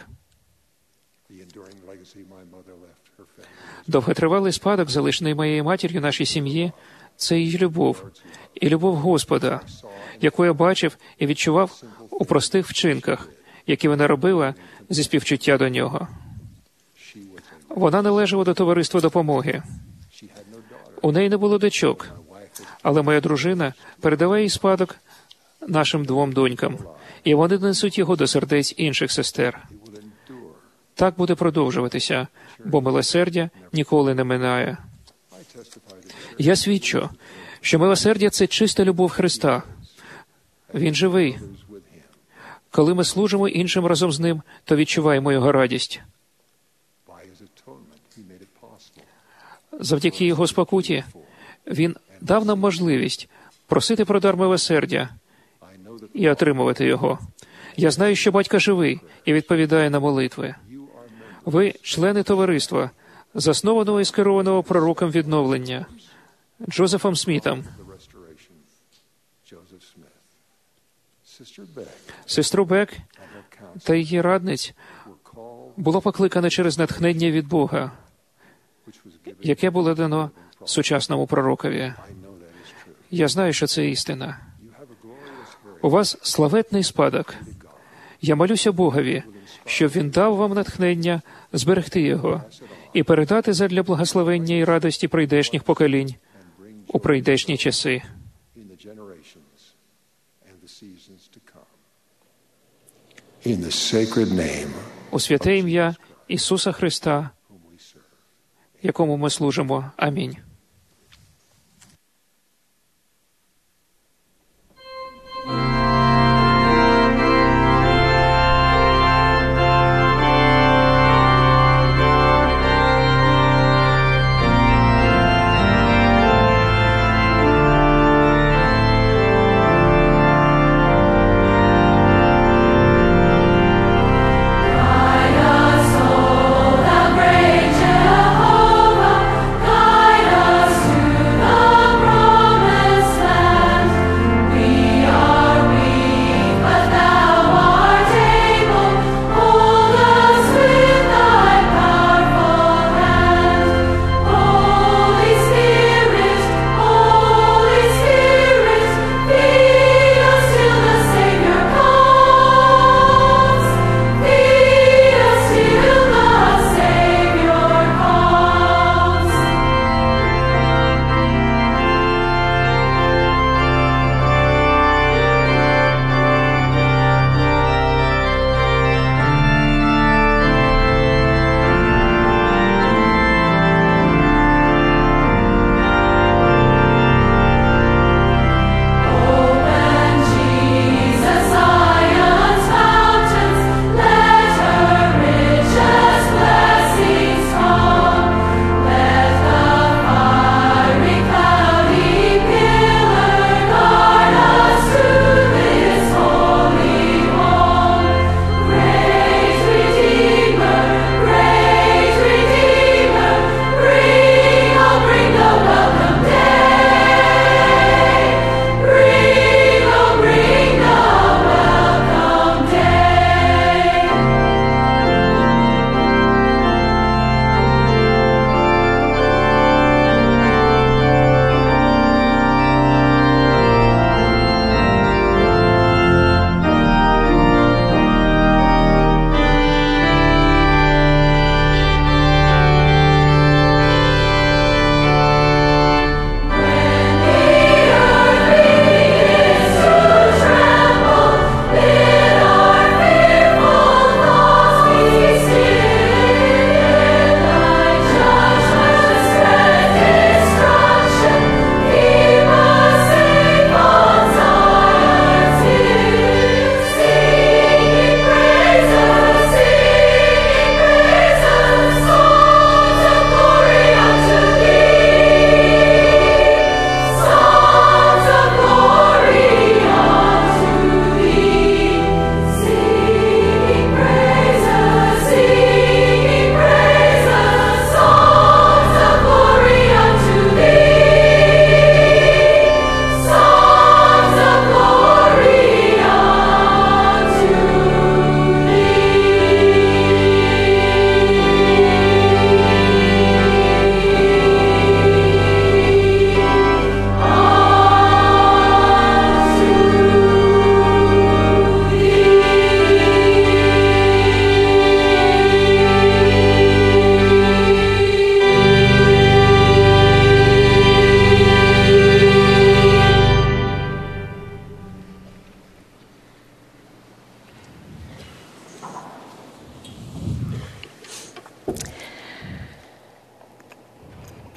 Довготривалий спадок, залишений моєю матір'ю нашій сім'ї, це її любов, і любов Господа, яку я бачив і відчував у простих вчинках, які вона робила зі співчуття до нього. Вона належала до товариства допомоги. У неї не було дочок, але моя дружина передала їй спадок нашим двом донькам, і вони несуть його до сердець інших сестер. Так буде продовжуватися, бо милосердя ніколи не минає. Я свідчу, що милосердя – це чиста любов Христа. Він живий. Коли ми служимо іншим разом з Ним, то відчуваємо Його радість. Завдяки Його спокуті Він дав нам можливість просити про дар милосердя і отримувати його. Я знаю, що батько живий і відповідає на молитви. Ви – члени товариства, заснованого і скерованого пророком відновлення, Джозефом Смітом. Сестру Бек та її радниць було покликано через натхнення від Бога, яке було дано сучасному пророкові. Я знаю, що це істина. У вас славетний спадок. Я молюся Богові, щоб Він дав вам натхнення зберегти його і передати задля благословення і радості прийдешніх поколінь у прийдешні часи. У святе ім'я Ісуса Христа, якому ми служимо. Амінь.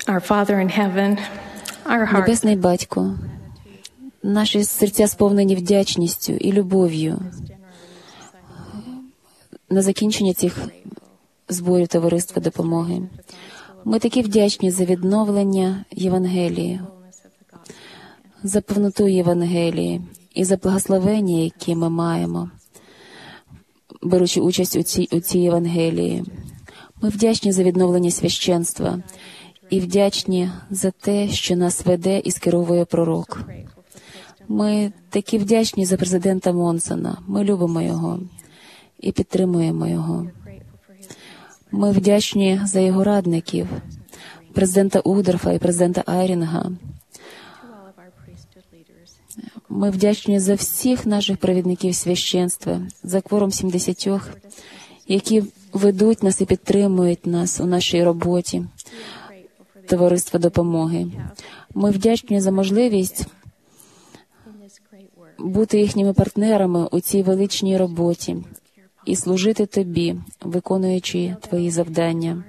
Our Father in heaven, our hearts Небесний Батько, наші серця сповнені вдячністю і любов'ю на закінчення цих зборів Товариства Допомоги. Ми такі вдячні за відновлення Євангелії, за повноту Євангелії і за благословення, які ми маємо, беручи участь у цій, у цій Євангелії. Ми вдячні за відновлення священства і вдячні за те, що нас веде і скеровує пророк. Ми такі вдячні за президента Монсона. Ми любимо його і підтримуємо його. Ми вдячні за його радників, президента Угдорфа і президента Айрінга. Ми вдячні за всіх наших провідників священства, за кворум сімдесятьох, які ведуть нас і підтримують нас у нашій роботі Товариства Допомоги. Ми вдячні за можливість бути їхніми партнерами у цій величній роботі і служити Тобі, виконуючи Твої завдання.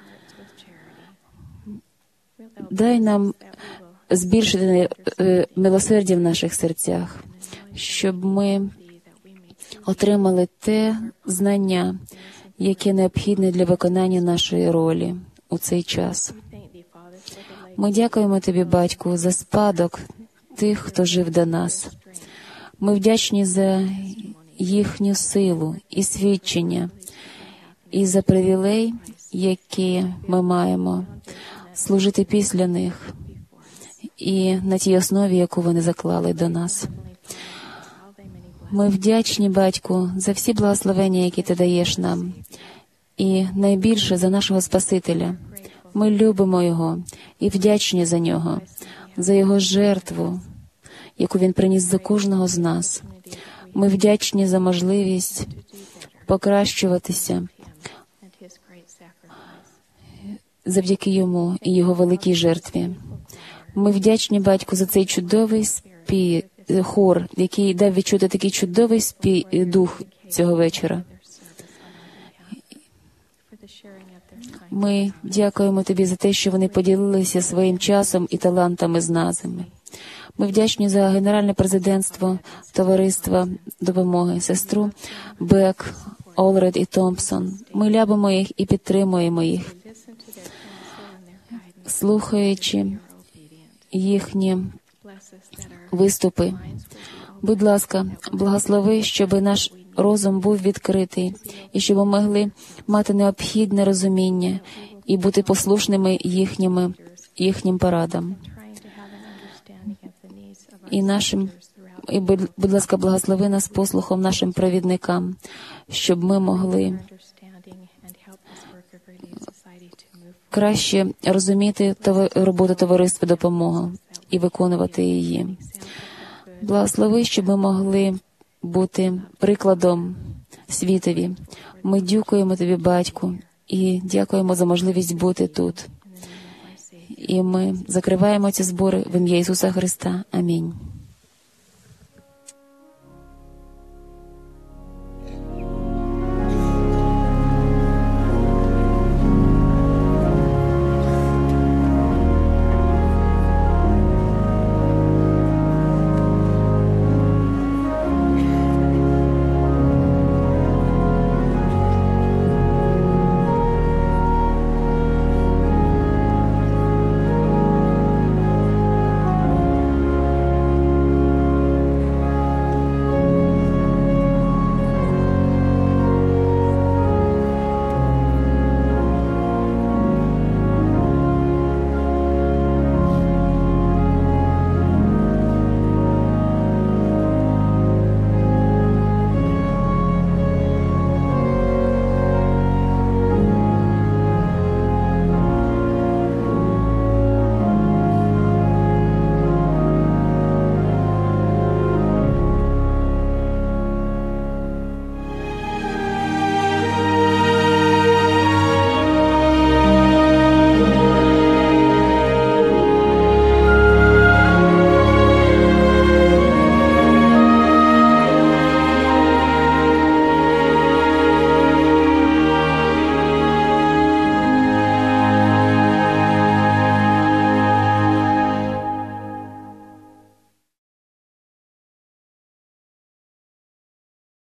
Дай нам збільшити милосердя в наших серцях, щоб ми отримали те знання, яке необхідне для виконання нашої ролі у цей час. Ми дякуємо Тобі, Батьку, за спадок тих, хто жив до нас. Ми вдячні за їхню силу і свідчення, і за привілей, які ми маємо служити після них, і на тій основі, яку вони заклали до нас. Ми вдячні, Батьку, за всі благословення, які Ти даєш нам, і найбільше за нашого Спасителя. Ми любимо Його і вдячні за Нього, за Його жертву, яку Він приніс за кожного з нас. Ми вдячні за можливість покращуватися завдяки Йому і Його великій жертві. Ми вдячні, Батьку, за цей чудовий спів, хор, який дав відчути такий чудовий спів, дух цього вечора. Ми дякуємо Тобі за те, що вони поділилися своїм часом і талантами з нами. Ми вдячні за генеральне президентство Товариства Допомоги, сестру Бек, Олред і Томпсон. Ми любимо їх і підтримуємо їх, слухаючи їхні виступи. Будь ласка, благослови, щоб наш розум був відкритий, і щоб ми могли мати необхідне розуміння і бути послушними їхніми, їхнім порадам. І нашим, і, будь, будь ласка, благослови нас послухом нашим провідникам, щоб ми могли краще розуміти роботу Товариства Допомоги і виконувати її. Благослови, щоб ми могли бути прикладом світові. Ми дякуємо Тобі, Батьку, і дякуємо за можливість бути тут. І ми закриваємо ці збори в ім'я Ісуса Христа. Амінь.